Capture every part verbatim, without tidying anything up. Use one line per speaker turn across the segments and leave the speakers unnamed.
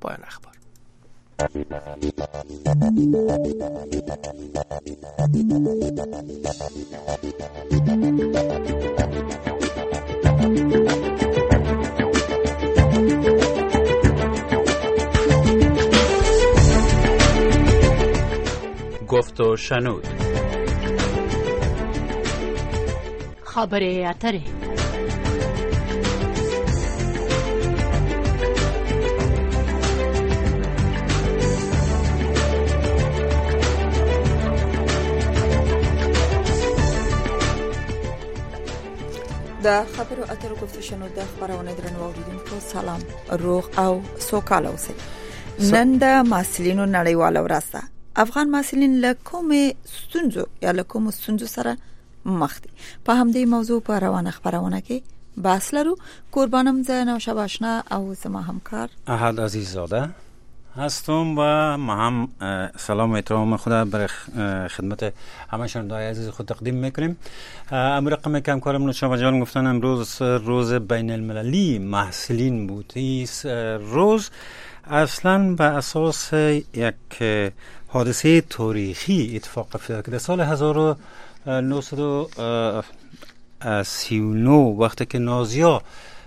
پایان اخبار.
گفت و شنود.
خبره اتره.
د خبرو اترو گفت و شنود د خبرونه درنو اوریدونکو سلام، روغ او سوکاله اوسئ. نن د محصلینو نړیواله ورځ ده. افغان محصلین له کومې ستونزو یا له کومو ستونزو سره مخ دي؟ په همدې موضوع په روانه خبرونه کې بحث لرو. قربانم ز نوشب آشنا او زما همکار
احد عزیززاده هستم و ما هم سلام و احترام خود برای خدمت همه شنونده‌های عزیز خود تقدیم میکنیم. امروز رقم که همکارم نوشب جان گفتن امروز روز بین المللی محصلین بود. این روز اصلا به اساس یک حادثه تاریخی اتفاق افتاد که در سال هزار و نهصد و سی و نه وقتی که نازی‌ها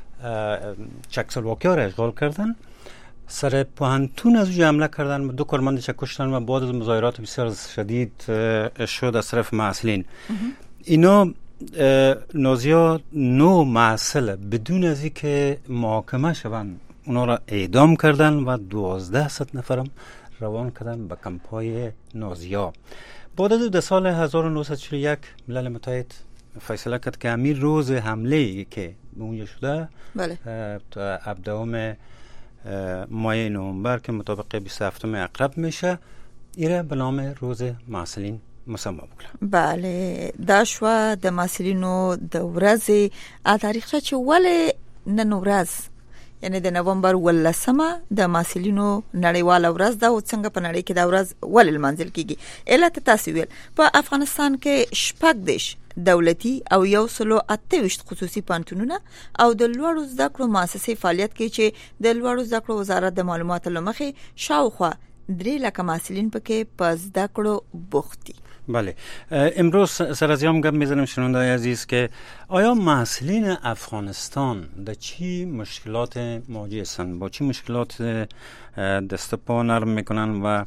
چکسلواکی‌ها را اشغال کردن، سر پوهنتون از اونجا حمله کردن، دو کارمند چک کشتن و بعد از مظاهرات بسیار شدید شد از طرف محصلین. اینا نازی‌ها نو محصل بدون از اینکه محاکمه شوند اونا را اعدام کردن و دوازده صد نفرم روان کردن به کمپ‌های نازی‌ها. بعد از در سال هزار و نهصد و چهل و یک ملل متحد فیصله کرد که همین روز حمله که به اونجا شده
بله
تا هفدهم ماه نوامبر که مطابق بیست و هفتم عقرب میشه، ایره به نام روز محصلین مسمى بکړه.
بله دا شو د محصلینو د ورځې ا تاریخ چې ولې نن ورځ یعنی د نوامبر ولسمه د محصلینو نړیواله ورځ ده او څنګه په نړۍ کې دا ورځ ولې لمانځل کیږي. علت تاسو ویل په افغانستان کې شپږ دیش دولتي او یو سلو اته ویشت خصوصي پانتونونه او د لوړو زده کړو مؤسسې فعالیت کوي چې د لوړو زده کړو وزارت د معلوماتو لمخې شاوخوا درې لکه محصلین پکې په زده کړو بوخت دي.
بله امروز سر از یام گپ میزنم شنونده‌های عزیز که آیا محصلین افغانستان در چی مشکلات مواجه هستند، با چی مشکلات دست پا نرم میکنن و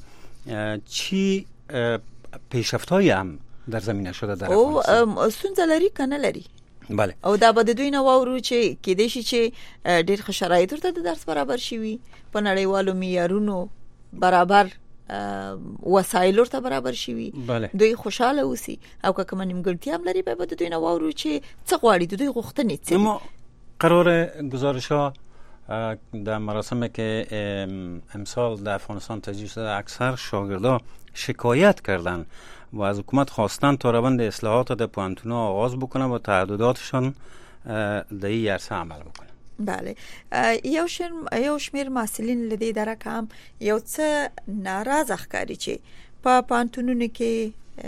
چی پیشرفت‌هایی هم در زمینه شده در افغانستان؟
او ستونزه لري کنه لري؟
بله.
او دا به د دوی نه واورو چې کې دې شي چې ډېر ښه شرایط ورته د درس برابر شي په نړیوالو معیارونو برابر وسایل ورته برابر شي، دوی خوشاله اوسي او که کوم نیمګړتیا هم لري به د دوی نه واورو چې څه غواړي، د دوی غوښتنې څه دي.
اما قرار گزارش‌ها در مراسمی که امسال در افغانستان تجدید شده اکثر شاگردان شکایت کردن و از حکومت خواستن تا روند اصلاحات در پوهنتون‌ها آغاز بکنه و تعهداتشان در این عرصه عمل بکنه.
بله یو شمیر یو شمیر محصلین لدی درک هم یو څه ناراضه ښکاري چې په پانتونونو کې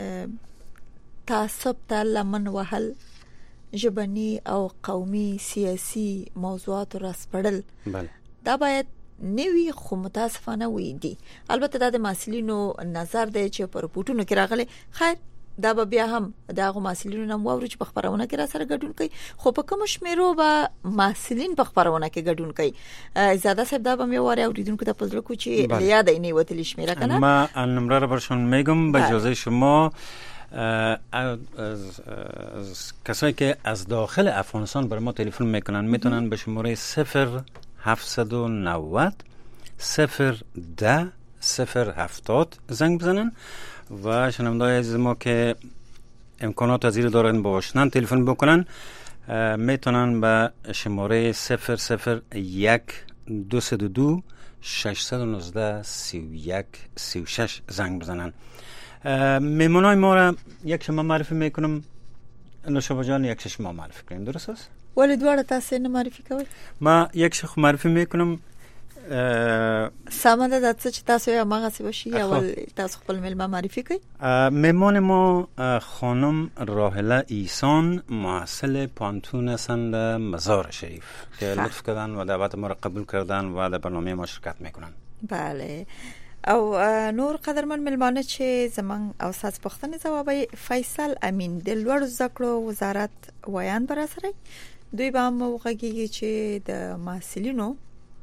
تعصب ته لمن وهل، ژبني او قومي سیاسي موضوعات راسپړل
بله
دا باید نوی خو متاسفانه وي دي. البته دا د محصلینو نظر دی چې په رپورټونو کې راغلي. خیر دا به بیا هم دغه محصلینو نوم واوري چې په خبرونه کې را سره ګډون کوي، خو په کوم شمیرو به محصلین په خبرونه کې ګډون کوي. زیاده صاحب دا به مې واره اوریدونکو ته پزړه کو چې یاد یې نه وتلی شمیره کنه.
ما نمره رو برشون میگم به اجازه شما. از, از کسایی که از داخل افغانستان بر ما تلفن میکنن میتونن به شماره صفر هفتصد و نود صفر ده صفر هفتاد زنگ بزنن و شنونده‌های عزیز ما که امکانات پذیر دارن با آشنان تلفن بکنن میتونن به شماره صفر صفر یک دو سه دو دو ششصد و نوزده سی و یک سی و شش زنگ بزنن. میمونای ما را یک شما معرفی میکنم، نوشابه جان یک شما معرفی کنیم، درست است؟
ولی دواره تاسو نه معرفی کوي؟
ما یک شخص معرفی میکنم.
سامان د څه چې تاسو یې ماغه سی بشي اول تاسو خپل ملما معرفی کوي.
میمان ما خانم راحله ایسان محصل پانتون هستند مزار شریف که لطف کردن و دعوت ما را قبول کردن و در برنامه ما شرکت میکنن.
بله. او نور قدرمن ملمانه چې زمون او ساس پښتنې جواب فیصل امین د لوړ زده کړو وزارت ویان بر سره دوی به موغږي چې د محصلینو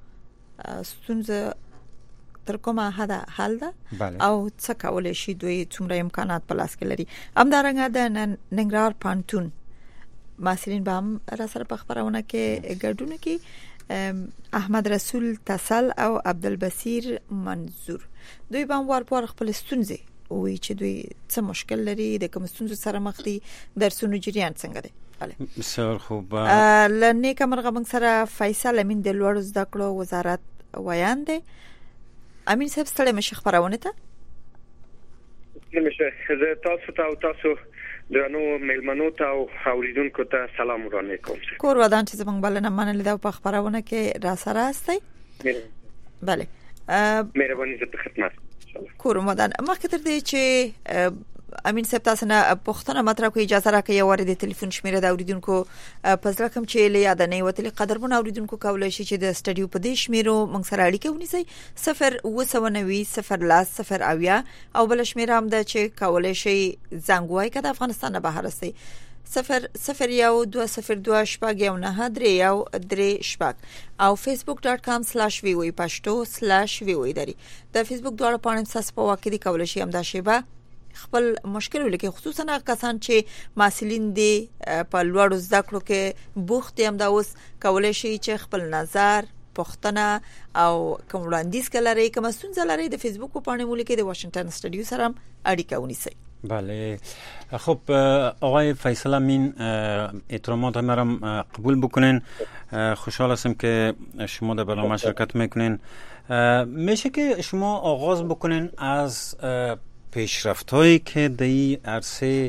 ستونزه تر کومه حد حل ده او څه کولای شي دوی څومره امکانات په لاس کې لري. همدارنګه د ننګرهار پانتون محصلین به هم را سره په خبرونه کې ګډون کوي. احمد رسول تسل او عبدالبصیر منظور دوی به وار په خپل ستونزې وی چې دوی څه مشکل لري د کوم ستونزو سره مخ دي درسونو جریان څنګه دی. بله
بسیار خوب.
لنیک مرغه موږ سره فیصل امین د لوړ زده کړو وزارت ویان دی. امین صاحب ستړي مشه خبرونه ته
نمیشه. زه تاسو ته او تاسو درنو میلمنو ته او اوریدونکو ته سلام ورانه کوم.
کور ودان چې زمونږ بلنه منل دا په خبرونه کې را سره استي. بله
مهرباني زه په خدمت
کور ودان مخکې تر دې چې امین صاحب تاسو نه پښتنه مطرح کو اجازه راکړئ یو ور د ټلیفون شمیره د اوریدونکو په ځل کوم چې لیاد نه وتلی قدرمن اوریدونکو کولای شي چې د سټډیو په دې شمیرو موږ سره اړیکه ونیسي صفر اوه سوه نوي صفر لاس صفر اویا او بل شمیره هم د چې کولای شي زنګ وای کده افغانستان نه بهر استي صفر صفر یو دو صفر دو شپږ یو نه درې یو درې شپږ او facebook dot com slash voa pashto slash voa دری د فیسبوک دواړه پاڼې تاسو په واقع دي کولای شي هم دا شیبه خپل مشکل ولکه خصوصا هغه کسان چې محصلین دي په لوړ زده کړو کې بوخت هم دا اوس کولای شي چې خپل نظر پښتنه او کوم وړاندیز کولای کوم ستونزه لري د فیسبوک په پاڼې مولکه د واشنگټن سټډیو سره اړیکه ونیسي.
بله خب آقای فیصل امین احترامات مرا قبول بکنین. خوشحال هستم که شما در برنامه شرکت میکنین. میشه که شما آغاز بکنین از پیشرفت‌هایی که در این عرصه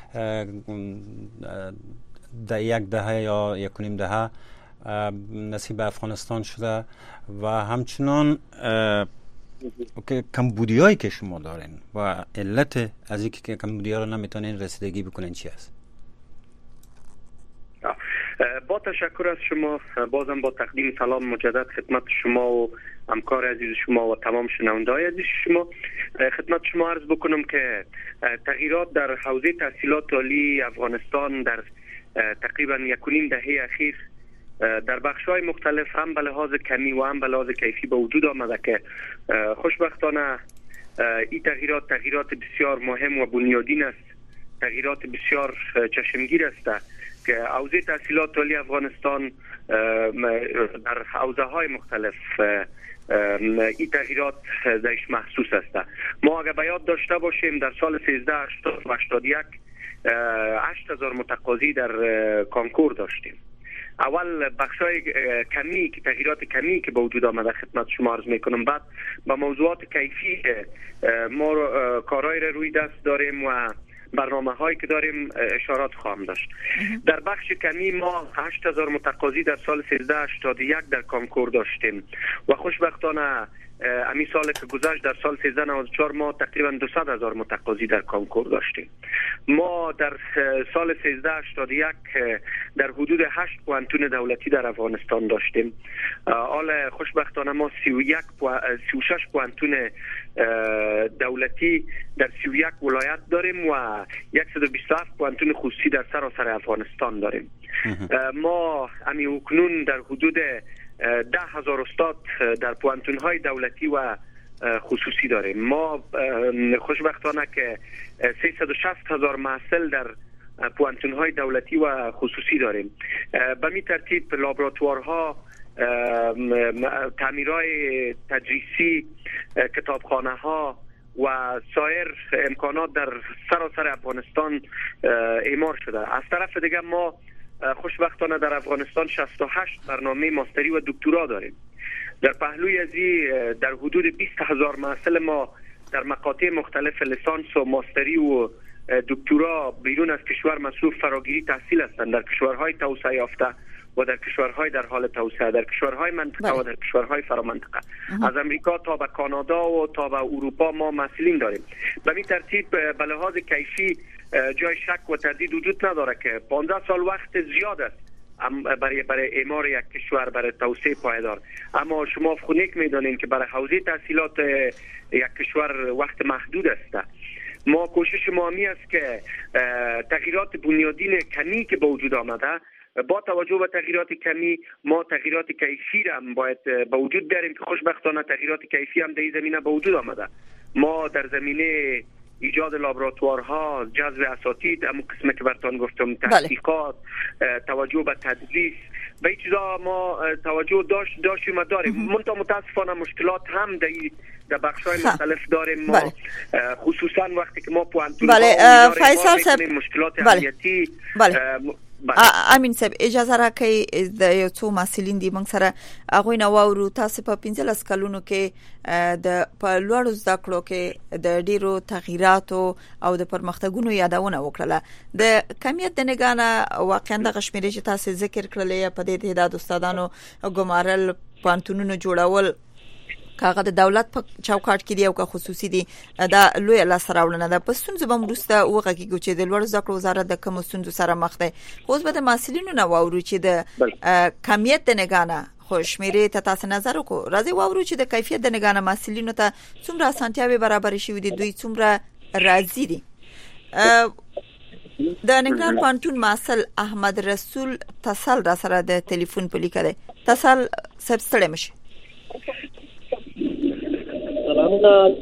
در یک دهه یا یک و نیم دهه نصیب افغانستان شده و همچنان کمبودیایی که شما دارین و علت از اینکه که کمبودیا رو نمیتونین رسیدگی بکنین چی است؟
با تشکر از شما. بازم با تقدیم سلام مجدد خدمت شما و همکار عزیز شما و تمام شنونده‌های عزیز شما. خدمت شما عرض بکنم که تغییرات در حوزه تحصیلات عالی افغانستان در تقریبا یک و نیم دهه اخیر در بخش‌های مختلف هم به لحاظ کمی و هم به لحاظ کیفی به وجود آمده که خوشبختانه این تغییرات تغییرات بسیار مهم و بنیادین است. تغییرات بسیار چشمگیر است که حوزه تحصیلات عالی افغانستان در حوزه‌های مختلف این تغییرات درش محسوس است. ما اگر به یاد داشته باشیم در سال سیزده هشتاد و هشتاد و یک هشت هزار متقاضی در کانکور داشتیم. اول بخشای کمی که تغییرات کمی که به وجود آمده خدمت شما عرض میکنم. بعد به موضوعات کیفی ما کارهای روی دست داریم و برنامه هایی که داریم اشارات خواهم داشت. در بخش کمی ما هشت هزار متقاضی در سال سیزده هشتاد و یک در کانکور داشتیم و خوشبختانه امی سال که گذشت در سال سیزده نود و چهار ما تقریبا دویست هزار متقاضی در کانکور داشتیم. ما در سال سیزده هشتاد و یک در حدود هشت پوانتون دولتی در افغانستان داشتیم. حال خوشبختانه ما سی و یک سی و شش پوانتون دولتی در سی و یک ولایت داریم و صد و بیست و هفت پوانتون خصوصی در سراسر افغانستان داریم. ما امی اکنون در حدود ده هزار استاد در پوانتون های دولتی و خصوصی داریم. ما خوشبختانه که سیصد و شصت هزار محصل در پوانتون های دولتی و خصوصی داریم. به می ترتیب لابراتوارها، تعمیرهای تدریسی، کتابخانه ها و سایر امکانات در سراسر افغانستان اعمار شده. از طرف دیگه ما خوشبختانه در افغانستان شصت و هشت برنامه ماستری و دکترا داریم. در پهلوی ازی در حدود بیست هزار محصل ما در مقاطع مختلف لیسانس و ماستری و دکترا بیرون از کشور مصروف فراگیری تحصیل هستند در کشورهای توسعه یافته و در کشورهای در حال توسعه، در کشورهای منطقه و در کشورهای فرامنطقه. از امریکا تا به کانادا و تا به اروپا ما محصلین داریم. به این ترتیب به لحاظ کیفی جای شک و تردید وجود نداره که پانزده سال وقت زیاد است برای برای اعمار یک کشور، برای توسعه پایدار. اما شما خونیک میدانید که برای حوزه تحصیلات یک کشور وقت محدود است. ما کوشش ما می است که تغییرات بنیادین کمی که به وجود آمده، با توجه به تغییرات کمی ما تغییرات کیفی را هم باید به وجود بیاریم که خوشبختانه تغییرات کیفی هم در این زمینه به وجود آمده. ما در زمینه ایجاد لابراتوارها، جذب اساتید، اما قسمی که براتون گفتم تحقیقات، توجه به تدریس و این چیزا ما توجه داشت داشتیم و داریم. منتها متاسفانه مشکلات هم در در بخش‌های مختلف داریم. ما خصوصا وقتی که ما پوانتون
بله فیصل صاحب
مشکلات امنیتی
امین صاحب اجازه راکړئ د یو څو مسلین دی موږ سره هغه نو ورو تاسو په پنځلس کلونو کې د په لوړو زده کړو کې د ډیرو تغییراتو او د پرمختګونو یادونه وکړه. د کمیت د نگانه واقعا د غشمیري چې تاسو ذکر کړلې په دې تعداد استادانو ګمارل پانتونونو جوړول کاغه د دولت په چوکاټ کې دی او که خصوصي دی دا لوی لاسراوړنه ده. پښتون زبم روسته وغږی چې د لوړ زده کړو وزارت د کوم ستونزو سره مخ دی. اوس به د مسلینو نو وورو چې د کمیت د نگانه خوشمیري ته تاسو نظر وکړو. راځي وورو چې د کیفیت د نگانه مسلینو ته څومره اسانتیاوي برابر شي دي، دوی څومره راضي دي. د ننګرهار پانتون مسل احمد رسول تصل را سره د ټلیفون په لیکه ده. تصل سب ستړی مشه.
سلامونه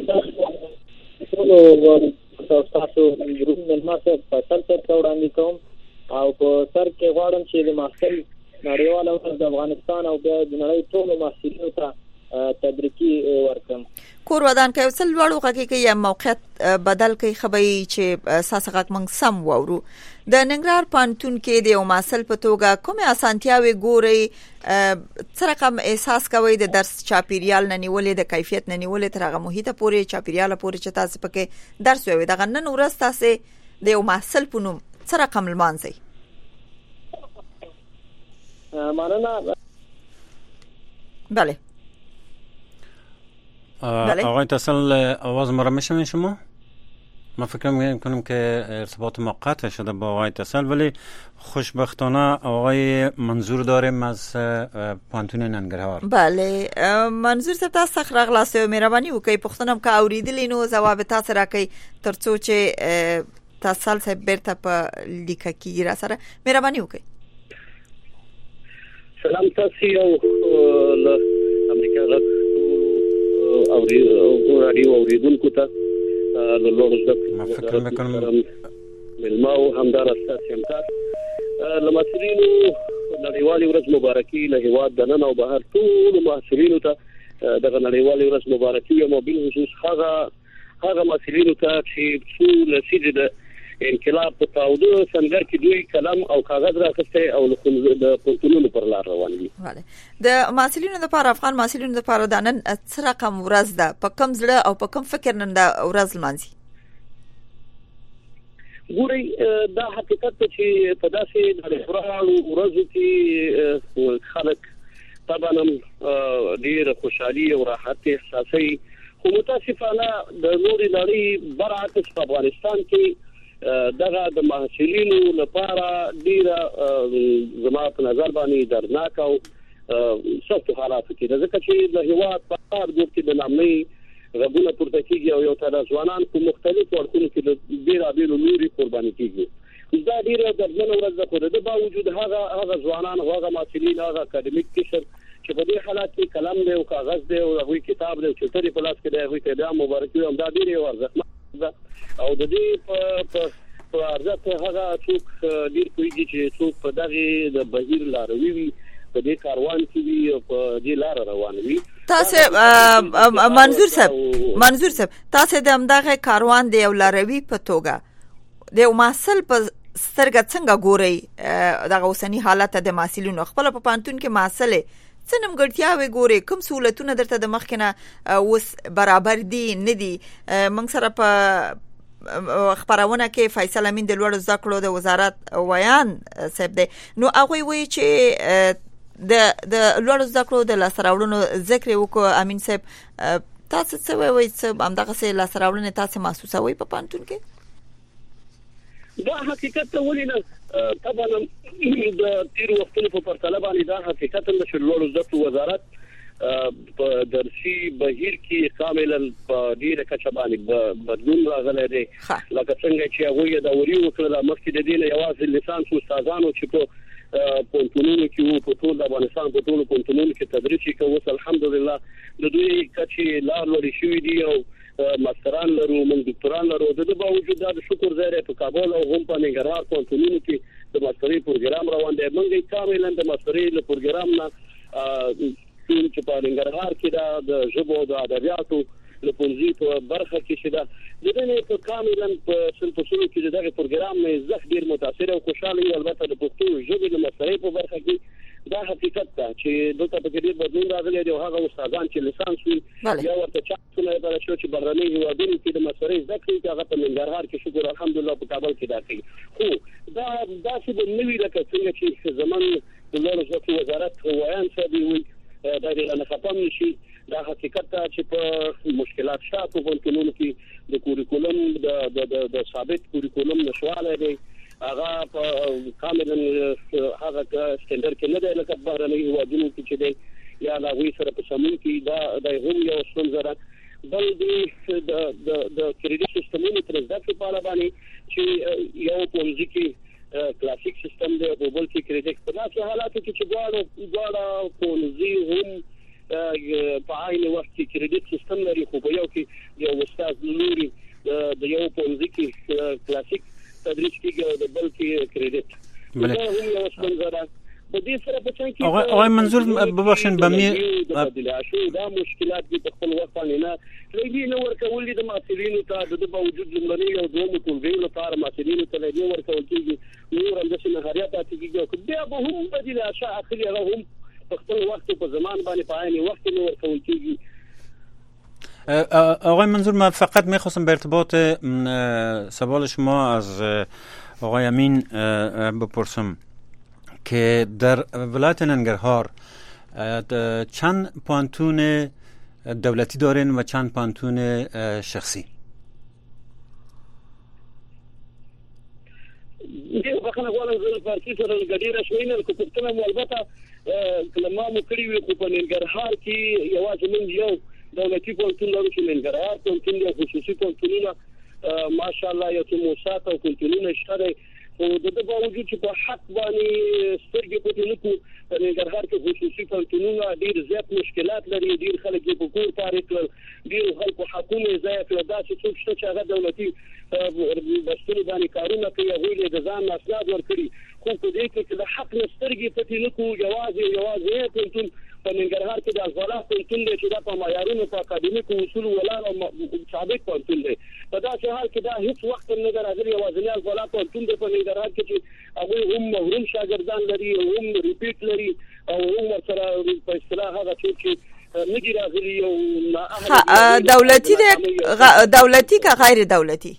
ټول تاسو ګروپ ملما ته فصل ته وړاندې کوم او په سر کې غواړم چې د محصل نړیوال او د افغانستان او د نړۍ ټول محصلینو ته تبریکي ورکم.
کور ودان کوي څل وړو غږی کې یا موقعیت بدل کوي خبري چې اساس غږ موږ سم وورو. د ننګرهار پانتون کې د یو مسل په توګه کومه اسانتیاوي ګوري، څه رقم احساس کوي د درس چاپیریال نه نیولې د کیفیت نه نیولې تر هغه محیط پورې چاپیریال پورې چې تاسو پکې درس وي د غنن ورځ تاسو د یو مسل په نوم څه رقم لمانځي؟
مننه.
بله
آقای تصل آواز ما را میشنوین شما؟ من فکر میکنم که ارتباط ما قطع شده با آقای تصل، ولی خوشبختانه آقای منظور داریم از پانتون ننګرهار.
بله منظور صاحب تاسو څخه راغلاست، مهرباني وکړئ پښتنم کا اوریدلی نو جواب تاسو راکړئ ترڅو چې تصل صاحب بیرته په لیکه کې را سره مهرباني وکړئ.
سلام تاسو یو له امریکا له او رادیو اوریدونکو ته له لوړ زده کړو ملماو همدار اساس همکار له مسؤلینو نړیوالې ورځ مبارکي له هیواد د نن او بهر ټول محصلینو ته دغه نړیوالې ورځ مبارکي او موبیل خصوص هغه هغه مسؤلینو ته چې ټول سید د انقلاب په تاوده څنګه کې دوی کلم او کاغذ راکسته او د پښتونونو پر لار روان دي.
بله د مسؤلینو لپاره افغان مسؤلینو لپاره د نن څه رقم ورځ ده، په کوم ځړه او په کوم فکر نن د ورځ لمانځي؟
ګوري دا حقیقت چې په داسې نړیوالو ورځو کې خلک طبعا ډیر خوشحالي او راحت احساسوي، خو متاسفانه د نورې نړۍ برعکس په افغانستان کې دغه د محصلینو لپاره ډیره زما په نظر باندې درناک او سخت حالات کې ده، ځکه چې د هیواد په هر ګوټ کې د نامنۍ غږونه پورته کېږي او یو تعداد ځوانان په مختلفو اړخونو کې د بیلابېلو لوري قرباني کېږي. دا ډیره دردناکه ورځ ده، خو د دې باوجود هغه هغه ځوانان هغه محصلین هغه اکاډمیک قشر چې په دې حالات کې قلم دی او کاغذ دی او هغوی کتاب دی او چوترې په لاس کې دی هغوی ته بیا مبارکي وایم. دا ډیره یو ارزښتناکه ده او د دې په په ارزښت هغه څوک ډیر کوي چې څوک په دغه د بهیر لاروي وي، په دې کاروان کې وي او په دې لار روان وي.
تاسو منظور صاحب منظور صاحب تاسو د همدغه کاروان دی او لاروي په توګه د یو محصل په سترګه څنګه ګوري دغه اوسنی حالت د محصلینو خپل په پانتون کې محصل څه نمګړتیاوي ګوري، کوم سہولتونه درته د مخکنه اوس برابر دي نه دي؟ موږ سره په خبرونه کې فیصل امین د لوړ زده کړو د وزارت ویان صاحب دی، نو هغه وایي چې د د لوړ زده کړو د لاسراوړنو ذکر وکړو. امین صاحب تاسو څه وایي چې همدغه څه لاسراوړنه تاسو محسوسوي په پانتون کې؟
دا حقیقت ته ولې نه طبعا د تیر وختونو په پرتله باندې دا حقیقت د شلولو زده وزارت په درسي بهیر کې کاملا په ډیره کچه باندې بدلون راغلی دی لکه څنګه چې هغه د اوري وکړه مخکې د دې یوازې لیسانس استادانو چې په پونتونونو کې وو په ټول د افغانستان په ټولو پونتونونو کې تدریس کوي الحمدلله د دوی کچې لا لوړ شوی دی او ماستران لرو من دکتوران لرو د دې باوجود د شکر زیره په کابل او هم په ننګرهار پونتونونو کې د ماسترۍ پروګرام روان دی موږ کاملا د ماسترۍ له پروګرام نه چې په ننګرهار کې د ژبو د ادبیاتو د پوزي په برخه کې شته د دې په کاملا په سلطنت کې دغه پروګرام نه زخ ډیر متاثر او خوشاله یو البته د پښتو ژبې د ماسترۍ په برخه کې دا حقیقت ده چې دلته په ډیر بدلون راغلی دی او هغه استادان چې لیسانس وي یا ورته چانسونه لري چې برنامه هیوادونو کې د ماسترۍ زده کړي هغه په ننګرهار کې شکر الحمدلله په کابل کې دا کوي خو دا داسې د نوې لکه څنګه چې زمون د لوړ زده وزارت وایان څه دی دا د نه ختم نشي دا حقیقت چې په مشکلات شته په قانونو کې د کوریکولم د د د ثابت کوریکولم نشواله دی هغه په کاملا هغه سټنډرډ کې نه دی لکه بهرنۍ هیوادونو کې چې دی یا لا وی سره په سمون کې دا د هم یو څنګه را بل دی د د د کریډټ سیستمونو تر ځکه په اړه باندې چې یو پولیسي کې کلاسیک سیستم دی په بل کې کریډټ په داسې حالاتو کې چې غواړو غواړو پولیسي هم په عین وخت کې کریډټ سیستم لري خو په یو کې یو استاد لوري د یو پولیسي کې کلاسیک تدریس کیږي او د بل کې کریډټ بله یو څنګه را په دې سره په څنګه کې
او منظور ببخښن بمی
دا مشکلات دي په خپل وخت باندې نه لري نو ورکول دي د ماسلینو ته د باوجود لمري او دوه ټولګي لپاره ماسلینو ته لري ورکول کیږي نور هم د سنهاريات کیږي او بیا به هم بدیل اشیاء اخلي هم په خپل وخت په زمان باندې په عین وخت نو ورکول کیږي.
آقای منظور من فقط میخواستم به ارتباط سوال شما از آقای امین بپرسم که در ولایت ننگرهار چند پانتون دولتی دارین و چند پانتون شخصی؟
دیو بخنه غواړم زه فارسی سره ګډیره شوینه کو پښتنه مو البته کلمه مو کړی وي خو په ننګرهار کې یوازې من یو دولتي پونتون لرو چې ننګرهار پونتون دی خصوصي پونتونونه ماشاءالله یو څه موسات او پونتونونه شته خو د دې باوجود چې په حق باندې سترګې پټې نه کو په ننګرهار کې خصوصي پونتونونه ډیر زیات مشکلات لري ډیر خلک یې په کور پارې کړل ډیر خلکو حقونه ضایع کړل دا چې څوک شته چې هغه دولتي بستر باندې کارونه کوي هغه له ځان مسلات ورکړي خو په دې کې چې د حق سترګې پټې نه کو یوازې یوازې پونتون په ننګرهار کې د ازوالا پونتون دی چې دا په معیارونو په اکاډمیکو اصول ولاړ او ثابت پونتون دی په داسې حال کې دا هیڅ وخت نه راغلی یوازې ازوالا پونتون دی په ننګرهار کې چې هغه هم محروم شاګردان لري او هم ریپیټ لري او هم سره په اصطلاح هغه چې نګی راغلی او
دولتي دولتي که غیر دولتي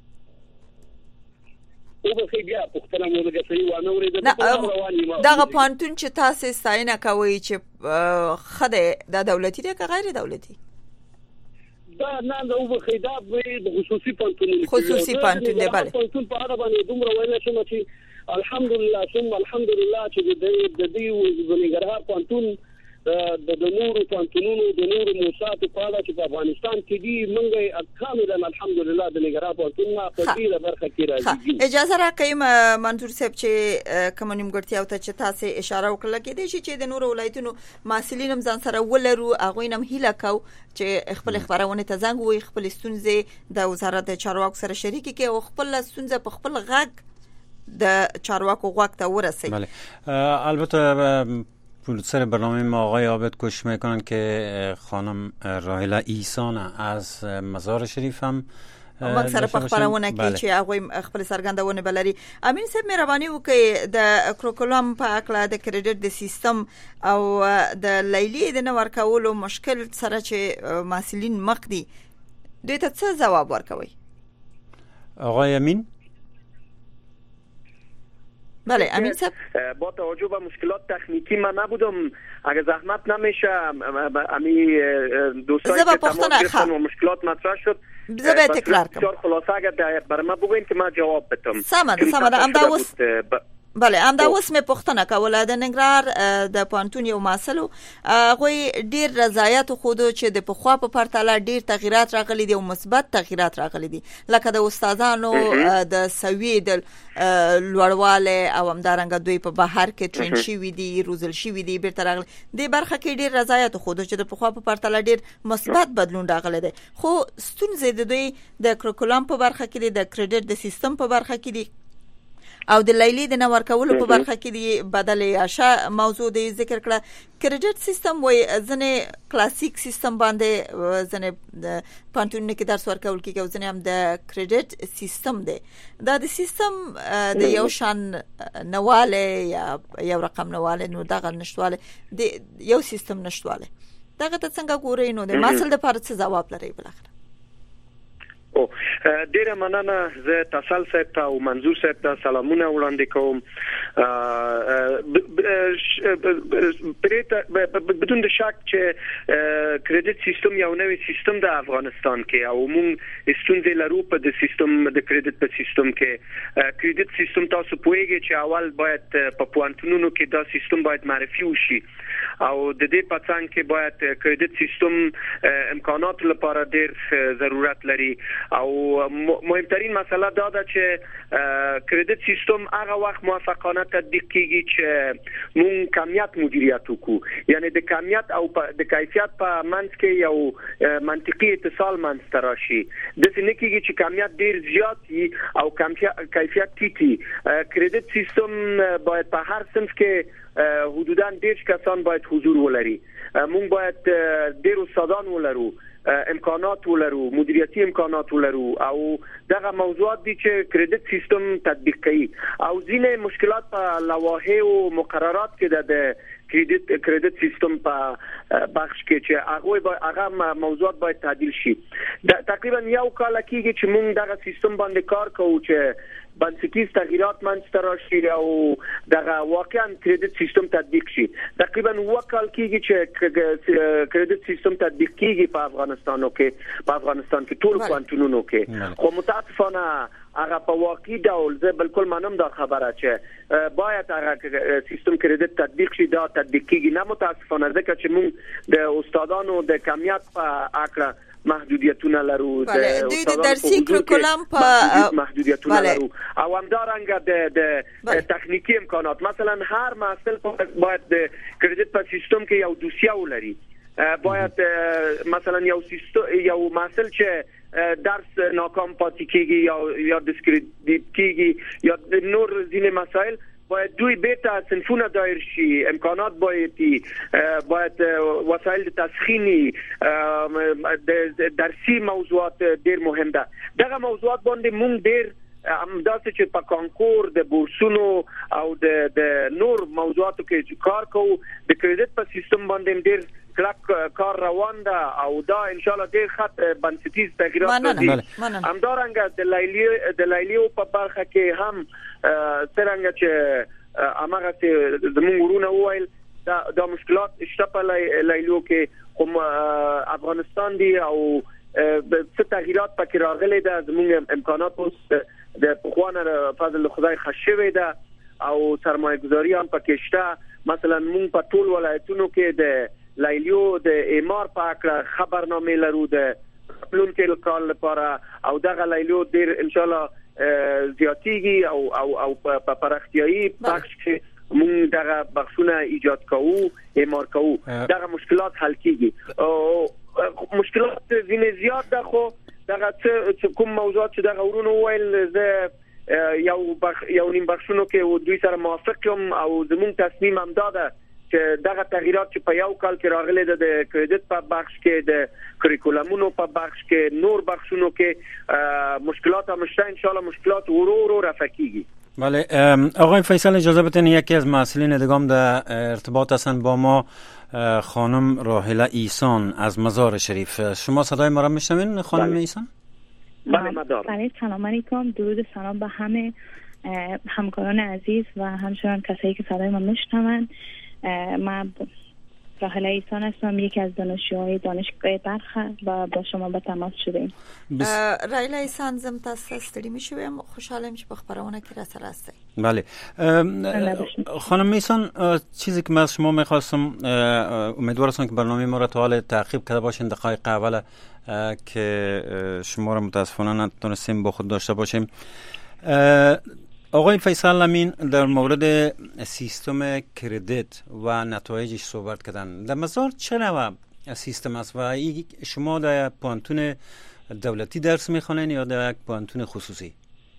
او به بیا پختنه مولګه صحیح وانه ورې
د دغه پانتون چې تاسو ستاینه کوي چې خده د دولتي دی که غیر دولتي
دا نه د او خیدا د خصوصي پانتون
خصوصي پانتون دی بله
پانتون په اړه باندې دومره ویل شم چې الحمدلله ثم الحمدلله چې د دې د ننګرهار پانتون د د نورو پانتونونو د نورو موسات په اړه چې په افغانستان کې دي موږ کاملا الحمدلله د ننګرهار پانتون په دې برخه کې راځي.
اجازه راکړئ منظور صاحب چې کوم نیمګړتیا او ته چې تاسو اشاره وکړه کې دي چې د نورو ولایتونو مسؤلین هم ځان سره ولرو هغه نم هیله کو چې خپل خبرونه ته زنګ وي خپل ستونزې د وزارت چارواکو سره شریک کړي او خپل ستونزې په خپل غږ د چارواکو غوږ ته ورسوي.
بله البته پرودوسر برنامه ما آقای عابد کوشش میکنن که خانم راهله ایسان از مزار شریف هم
مکسر په خبرونه کې چې هغه خپل سرګندونه بلري. امین صاحب مهرباني وکړئ د کروکولم په اړه د کریډټ د سیستم او د لیلی د نور کولو مشکل سره چې مسؤلین مخ دي دوی ته څه جواب ورکوي؟
آقای امین
بله امین صاحب
با توجه به مشکلات تکنیکی من نبودم، اگه زحمت نمیشه امی دوستایی که تماس گرفتن و مشکلات مطرح شد
بذار تکرار کنم.
بسیار خلاصه اگر برای ما بگوین که ما جواب بدم.
سمده سمده ام دا اوس بله ام دا اوس مې پوښتنه کوله د ننګرهار د پوهنتون یو محصل هغوی ډیر رضایت ښودو چې د پخوا په پرتله ډیر تغییرات راغلي دي او مثبت تغییرات راغلي دي، لکه د استادانو د سویې د لوړوالی او همدارنګه دوی په بهر کې ټرین شوي دي، روزل شوي دي، بیرته راغلي دې برخه کې ډیر رضایت ښودو چې د پخوا په پرتله ډیر مثبت بدلون راغلی دی. خو ستونزې د دوی د کریکولم په برخه کې دي، د کریډټ د سیستم په برخه کې دي او د لیلی د نور کولو په برخه کې دی. بدلې اشه موضوع دی ذکر کړه کریډټ سیستم وای ځنه کلاسیک سیستم باندې ځنه پانتون کې درس ورکول کېږي او ځنه هم د کریډټ سیستم دی. دا د سیستم د یو شان نواله یا یو رقم نواله نو دغه نشواله د یو سیستم نشواله دغه ته څنګه ګورئ نو د مسل د پاره څه جواب لري بل اخر؟
او ډیره مننه. زه تسل صاحب ته او منظور صاحب ته سلامونه وړاندې کوم. بدون د شک چې کریډټ سیستم یو نوې سیستم د افغانستان کې او موږ ستونزې لرو په د سیستم د کریډټ په سیستم کې. کریډټ سیستم تاسو پوهیږئ چې اول باید په پوهنتونونو کې دا سیستم باید معرفي وشي او د دې په څنګ کې باید کریډټ سیستم امکانات لپاره ډیر ضرورت لري او مهمترین مسئله دا ده چې کریډټ سیستم هغه وخت موافقانه تطبیق کیږي چې مونږ کمیت مدیریت وکړو، یعنی د کمیت او د کیفیت په منځ کې یو منطقي اتصال منځ ته راشي. د څه نه کیږي چې کمیت ډیر زیات وي او کیفیت ټیټ وي. کریډټ سیستم باید په هر صنف کې حدوداً ډیر کسان باید حضور ولري. مونږ باید ډیر استادان ولرو، امکانات ولرو، مدیریتی امکانات ولرو او دغه موضوعات دي چې کریډټ سیستم تطبیق کوي او ځینې مشکلات په لوایح او مقررات کې د کریډټ کریډټ سیستم په بخش کې چې هغه هغه موضوعات باید تعدیل شي. تقریبا یو کال کېږي چې موږ دغه سیستم باندې کار کوو چې بنسټیز تغییرات منځته راشي او دغه واقعا کریډټ سیستم تطبیق شي. تقریبا وکال کېږي چې کریډټ سیستم تطبیق کېږي په افغانستان کې په افغانستان کې ټول پوهنتونونو کې. خو متاسفانه هغه په واقعي ډول زه بالکل منم دا خبره چې باید هغه سیستم کریډټ تطبیق شي، دا تطبیق کېږي نه متاسفانه ځکه چې موږ د استادانو د کمیت په اکړه محدودیتونه لرو،
د درسي کریکولم په
محدودیتونه لرو او همدارنګه د تخنیکی امکانات. مثلا هر محصل باید د کریډټ په سیستم کې یو دوسیه ولري، باید مثلا یو سیستم یو محصل چې درس ناکام پاتې کیږي یا یا ډیسکریډیټ کیږي یا نور ځینې مسائل باید دوی بیرته صنفونه دایر شي، امکانات باید باید وسایل تسخینی د درسي موضوعات ډیر مهم ده. دغه موضوعات باندې مونږ ډیر همداسې چې په کانکور د بورسونو او د د نور موضوعاتو کې کار کوو. د کریډټ په سیستم باندې ډیر کلک کار روان ده او دا ان شاء الله ډیر خط بنسټیز تغییرات دي. همدارنګه د لیلی د لیلیو په برخه کې هم څنګه چې امغه چې زموږ ورونه وایل دا د مشکلات شته په لیلیو کې کوم افغانستان دی او څه تغییرات پکې راغلي ده. زموږ امکانات اوس د پخوانه فضل خدای خشوي ده او سرمایه گذاری هم پکې شته. مثلا موږ په ټول ولایتونو کې د لیلیو د ایمار په اړه خبرنامه لرو د پلونکل کال لپاره او دغه لیلیو ډیر ان شاء الله زیاتیږي او او او په پراختیایي بخش کې موږ دغه بخشونه ایجاد کوو، ایمار کوو، دغه مشکلات حل کیږي. او مشکلات زینه زیات ده خو دغه څه کوم موضوعات چې دغه ورونو ویل زه یو بخ یو نیم بخشونو کې دوی سره موافق یم او زموږ تصمیم هم داده چې دغه تغییرات چې په یو کال کې راغلي د کریډټ په بخش کې د کریکولمونو په بخش کې نور بخشونو کې مشکلات هم شته، ان شاء الله مشکلات ورو ورو رفع کیږي.
بله آقای فیصل اجازه بدین یکی از مسئولین دیگه در ارتباط هستن با ما خانم راحله ایسان از مزار شریف. شما صدای ما را میشنوین خانم ایسان؟
بله مدار.
بله سلام علیکم، درود سلام به همه همکاران عزیز و همچنان کسایی که صدای ما میشنون، من راحله ایسان هستم، یکی از دانشجوهای دانشگاه بلخ و با شما به تماس شدیم.
راحله ایسان زم تاسو ستړي میشوم، خوشحالم چې په خبرونه کې را سره هستید.
بله خانم میسان، چیزی که من از شما میخواستم، امیدوار هستم که برنامه ما را تا حال تعقیب کرده باشین. دقایق اول که شما را متاسفانه نتونستیم با خود داشته باشیم. آقای فیصل امین در مورد سیستم کردیت و نتایجش صحبت کردن. در مزار چه نوع سیستم است و شما در پوانتون دولتی درس میخوانین یا در یک پوانتون خصوصی؟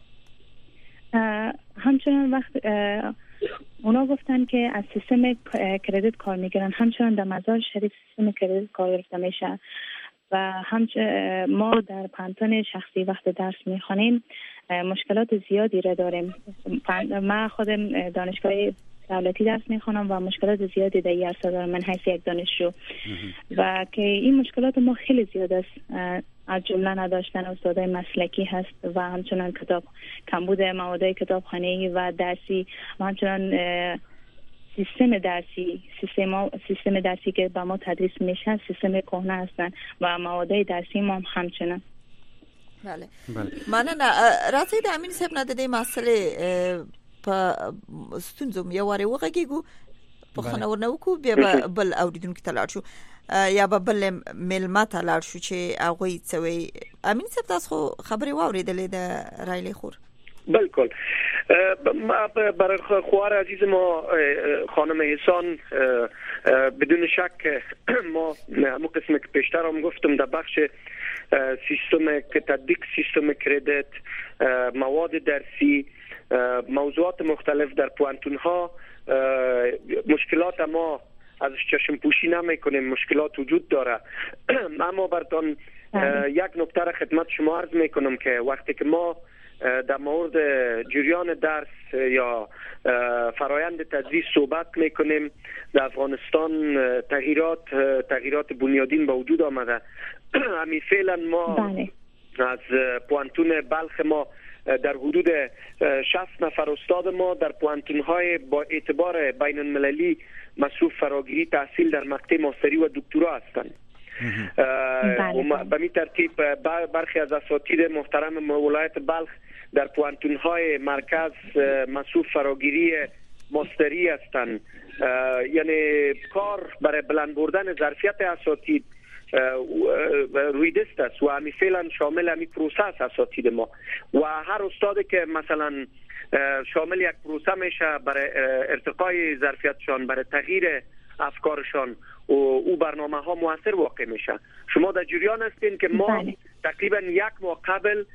همچنان وقت اونا گفتن که از سیستم کردیت کار میگیرن، همچنان در مزار شریف سیستم کردیت کار گرفته میشه و همچنان ما در پوانتون شخصی وقت درس میخوانیم مشکلات زیادی را داریم. من خودم دانشگاه دولتی درس میخوانم و مشکلات زیادی در این عرصه دارم من حیث یک دانشجو و که این مشکلات ما خیلی زیاد است. از جمله نداشتن استادای مسلکی هست و همچنان کتاب کمبود مواد کتابخانه‌ای و درسی و همچنان سیستم درسی سیستم سیستم درسی که با ما تدریس میشه سیستم کهنه هستن و مواد درسی ما هم همچنان.
بله مننه. راځي د امین صاحب نه د دې مسلې په ستونزو یو واره وغږیږو په خنور نه وکړو بیا بل اوریدونکو ته لاړ شو یا به بل ملما ته لاړ شو چې هغه یې څوي. امین صاحب تاسو خبرې واوریدلې د رایلې خور؟
بالکل. برای خواهر عزیز ما خانم احسان بدون شک ما همون قسم که پیشتر هم گفتم در بخش سیستم که تطبیق سیستم کردیت، مواد درسی، موضوعات مختلف در پوانتون ها مشکلات ما ازش چشم پوشی نمی کنیم، مشکلات وجود داره. اما براتون یک نکته را خدمت شما عرض می کنم که وقتی که ما در مورد جریان درس یا فرایند تدریس صحبت میکنیم، در افغانستان تغییرات تغییرات بنیادین به وجود آمده. همین فعلا ما بله. از پوانتون بلخ ما در حدود شصت نفر استاد ما در پوانتون های با اعتبار بین المللی مصروف فراگیری تحصیل در مقطع ماستری و دکترا هستند. بله. به می ترتیب برخی از اساتید محترم ولایت بلخ در پوانتون های مرکز مصروف فراگیری ماستری هستند. یعنی کار برای بلند بردن ظرفیت اساتید روی دست است و همی فعلا شامل همی پروسه اساتید ما و هر استاد که مثلا شامل یک پروسه میشه برای ارتقای ظرفیتشان، برای تغییر افکارشان و او برنامه ها مؤثر واقع میشه. شما در جریان هستین که ما بله. تقریبا یک ماه قبل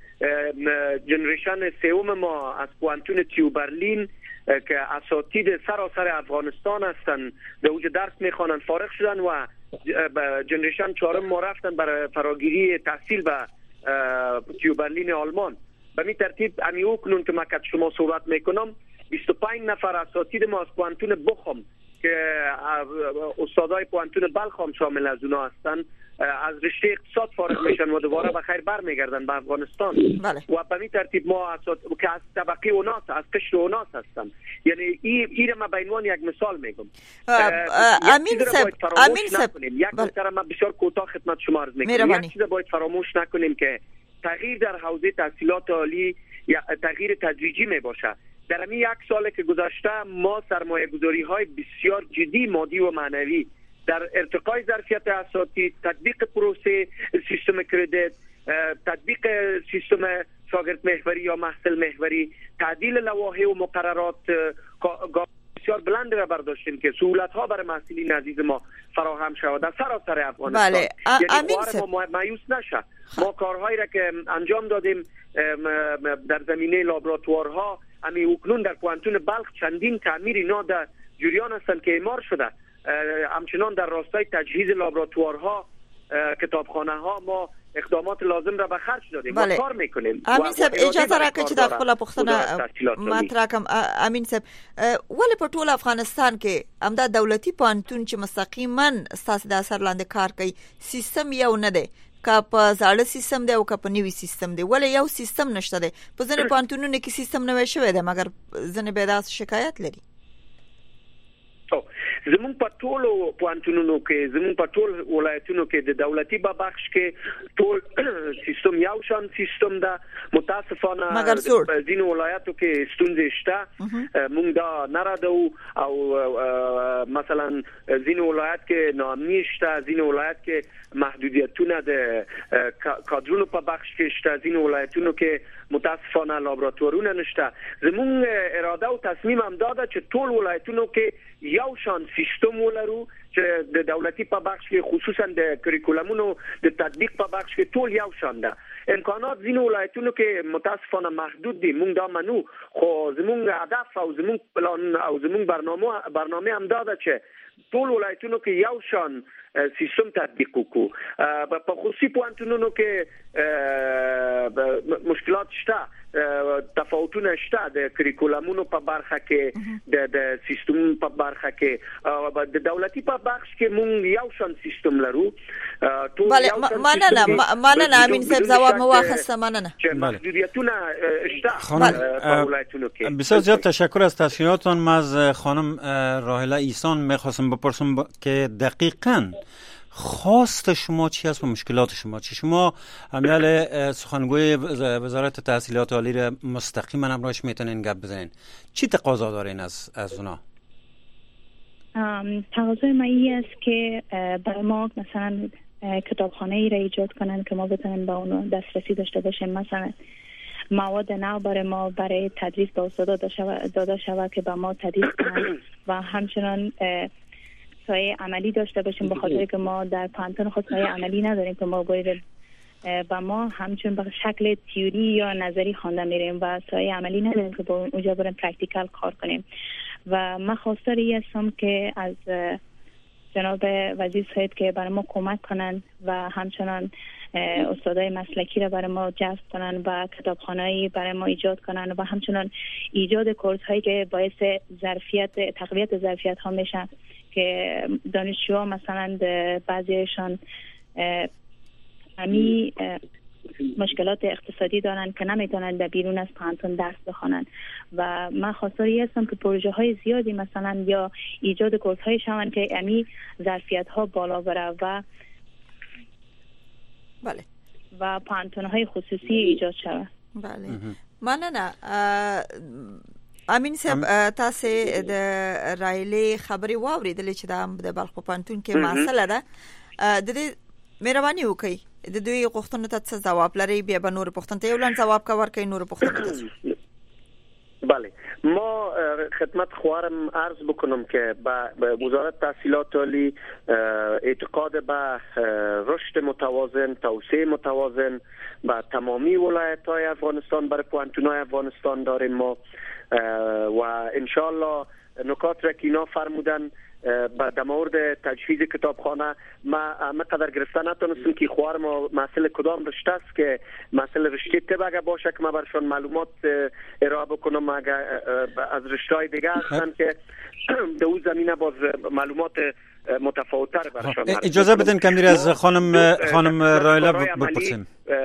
جنریشن سوم ما از پوانتون تیو برلین که اساتید سراسر افغانستان هستن در اوج درس میخوانند فارغ شدن و جنریشن چهارم ما رفتن برای فراگیری تحصیل به تیو برلین آلمان. به می ترتیب امی اوکنون که مکت شما صحبت میکنم بیست و پنج نفر اساتید ما از پوانتون بخم که استادای پوانتون بلخ هم شامل از اونا هستن از رشته اقتصاد فارغ میشن و دوباره به خیر بر میگردن به افغانستان. بله. و به این ترتیب ما اسات که از طبقه اوناس از قشر اوناس هستن. یعنی این این ما به عنوان یک مثال میگم.
امین صاحب امین صاحب
یک نکته ما بسیار کوتاه خدمت شما عرض میکنم. یک چیز باید فراموش نکنیم که تغییر در حوزه تحصیلات عالی یا تغییر تدریجی می باشه. در همین یک سال که گذشته ما سرمایه گذاری های بسیار جدی مادی و معنوی در ارتقای ظرفیت اساتید، تطبیق پروسه سیستم کردیت، تطبیق سیستم شاگرد محوری یا محصل محوری، تعدیل لوایح و مقررات بسیار بلند را برداشتیم که سهولت ها برای محصلین عزیز ما فراهم شود در سراسر افغانستان.
بله.
یعنی ما مایوس نشه. ما کارهایی را که انجام دادیم در زمینه لابراتوارها امی اکنون در پوانتون بلخ چندین تعمیر نو در جریان هستند که اعمار شده. همچنان در راستای تجهیز لابراتوارها، کتابخانه ها ما اقدامات لازم را به خرج دادیم.
بله.
ما کار میکنیم.
امین صاحب اجازه راکړئ چې د خپل پوښتنه مطرح کوم. امین صاحب ولې په ټول افغانستان کې همدا دولتي پوهنتون چې مستقیما ستاسو د اثر لاندې کار کوي سیستم یو نه دی، که په زاړه سیستم دی او که په نوي سیستم دی، ولې یو سیستم نشته دی؟ په ځینې پوهنتونونو کې سیستم نوی شوی دی مګر ځینې به داسې شکایت لري.
زمون په ټولو پوهنتونونو کې، زمون په ټول ولایتونو کې د دولتي په بخش کې ټول سیستم یو شان سیستم ده. متاسفانه ځینې ولایتو کې ستونزې شته، مونږ دا نه ردو، او مثلا ځینې ولایت کې ناامني شته، ځینې ولایت کې محدودیتونه د کادرونو په بخش کې شته، ځینې ولایتونو کې متاسفانه لابراتوارونه نشته. زمون اراده او تصمیم هم دا ده چې ټول ولایتونو کې یو شان سیستم ولرو، چې د دولتي په بخش کې خصوصا د کریکولمونو د تطبیق په بخش کې ټول یو شان ده. امکانات ځینې ولایتونو کې متاسفانه محدود دي، مونږ دا منو، خو زمونږ هدف او زمونږ پلان او زمونږ برنامه برنامه هم دا ده چې ټول ولایتونو کې یو شان سیستم تطبیق وکړو. په خصوصي پوهنتونونو کې مشکلات شته، تفاوتونه شته د کریکولمونو په برخه کې، د د سیستم په برخه کې. د دولتي په بخش کې مونږ یو شان سیستم لرو.
بله مننه مننه امین صاحب، جواب مو واخسته. مننه.
محدودیتونه شته په ولایتونو کې.
بسیار زیاد تشکر از تشریحاتتان. من از خانم راحله ایسان میخواستم بپرسم که دقیقاً خواست شما چی است و مشکلات شما چی؟ شما امیال سخنگوی وزارت تحصیلات عالی را مستقیما همراهش میتونین گپ بزنین، چی تقاضا دارین از از اونا؟
تقاضای ما این است که برای ما مثلا کتابخانه ای را ایجاد کنن که ما بتونیم با اون دسترسی داشته باشیم. مثلا مواد نو برای ما برای تدریس به استادا داده شود که با ما تدریس کنن و همچنان سایه عملی داشته باشیم، به خاطر که ما در پانتون خود سایه عملی نداریم که ما باید با ما همچون به شکل تیوری یا نظری خوانده میریم و سایه عملی نداریم که با اونجا بریم پرکتیکال کار کنیم. و من خواستاری هستم که از جناب وزیر صاحب که برای ما کمک کنن و همچنان استادای مسلکی را برای ما جذب کنن و کتابخانه‌ای برای ما ایجاد کنن و همچنان ایجاد کورس هایی که باعث ظرفیت تقویت ظرفیت ها میشن که دانشجوها مثلا بعضیشان همی مشکلات اقتصادی دارن که نمیتونن در بیرون از پانتون درس بخونن. و من خواستاری هستم که پروژه های زیادی مثلا یا ایجاد کورس های شون که همی ظرفیت ها بالا بره و
بله
و پانتون های خصوصی ایجاد شود.
بله مننه. امین صاحب تاسو د رایلې خبري واوریدلې چې د بلخ په پانتون کې مسله ده، د دې مهرباني وکړئ د دوی غوښتنو ته څه جواب لري، بیا به نور پوښتنه ته یو لن جواب کا ورکړئ نور پوښتنه ته.
بله، ما خدمت خواهرم عرض بکنم که به وزارت تحصیلات عالی اعتقاد به رشد متوازن، توسعه متوازن به تمامی ولایت‌های افغانستان برای پوهنتون‌های افغانستان داریم ما و انشالله نکات را که اینا فرمودن در مورد تجهیز کتابخانه ما مقدر گرفتن نتونستم که خوار ما مسئله کدام رشته است که مسئله رشته طب اگه باشه که ما برشان معلومات ارائه بکنم، اگه از رشته های دیگه هستن که در اون زمینه باز معلومات متفاوت‌تر برشان.
اجازه بدین که میره از خانم خانم رایله بپرسیم.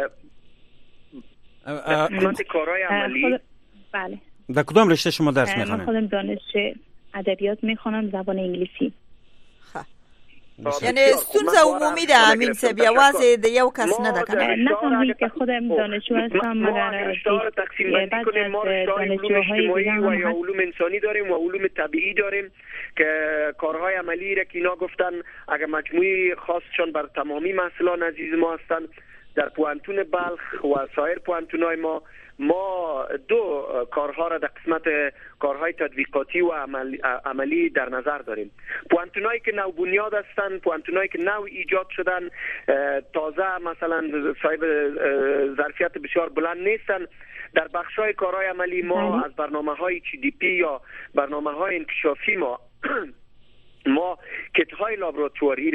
قسمت کارهای عملی
بله.
در کدام رشته شما درس میخونید؟
من خودم دانشجو ادبیات میخونم، زبان انگلیسی.
یعنی ستونزه عمومی ده امین صاحب، یوازې د یو کس نه ده کنه؟
نه فهمی که خودم دانشجو هستم، مگر
رشته تقسیم بندی کنیم. ما رشته علوم اجتماعی و یا علوم انسانی داریم و علوم طبیعی داریم که کارهای عملی را که اینا گفتن اگر مجموعی خاصشان بر تمامی محصلان عزیز ما هستن در پوهنتون بلخ و سایر پوهنتون‌های ما ما دو کارها را در قسمت کارهای تطبیقاتی و عملی, عملی در نظر داریم. پوهنتونایی که نو بنیاد هستند، پوهنتونایی که نو ایجاد شدن، تازه مثلا صاحب ظرفیت بسیار بلند نیستن، در بخشای کارهای عملی ما از برنامه‌های چی دی پی یا برنامه‌های انکشافی ما ما کت‌های لابراتواری را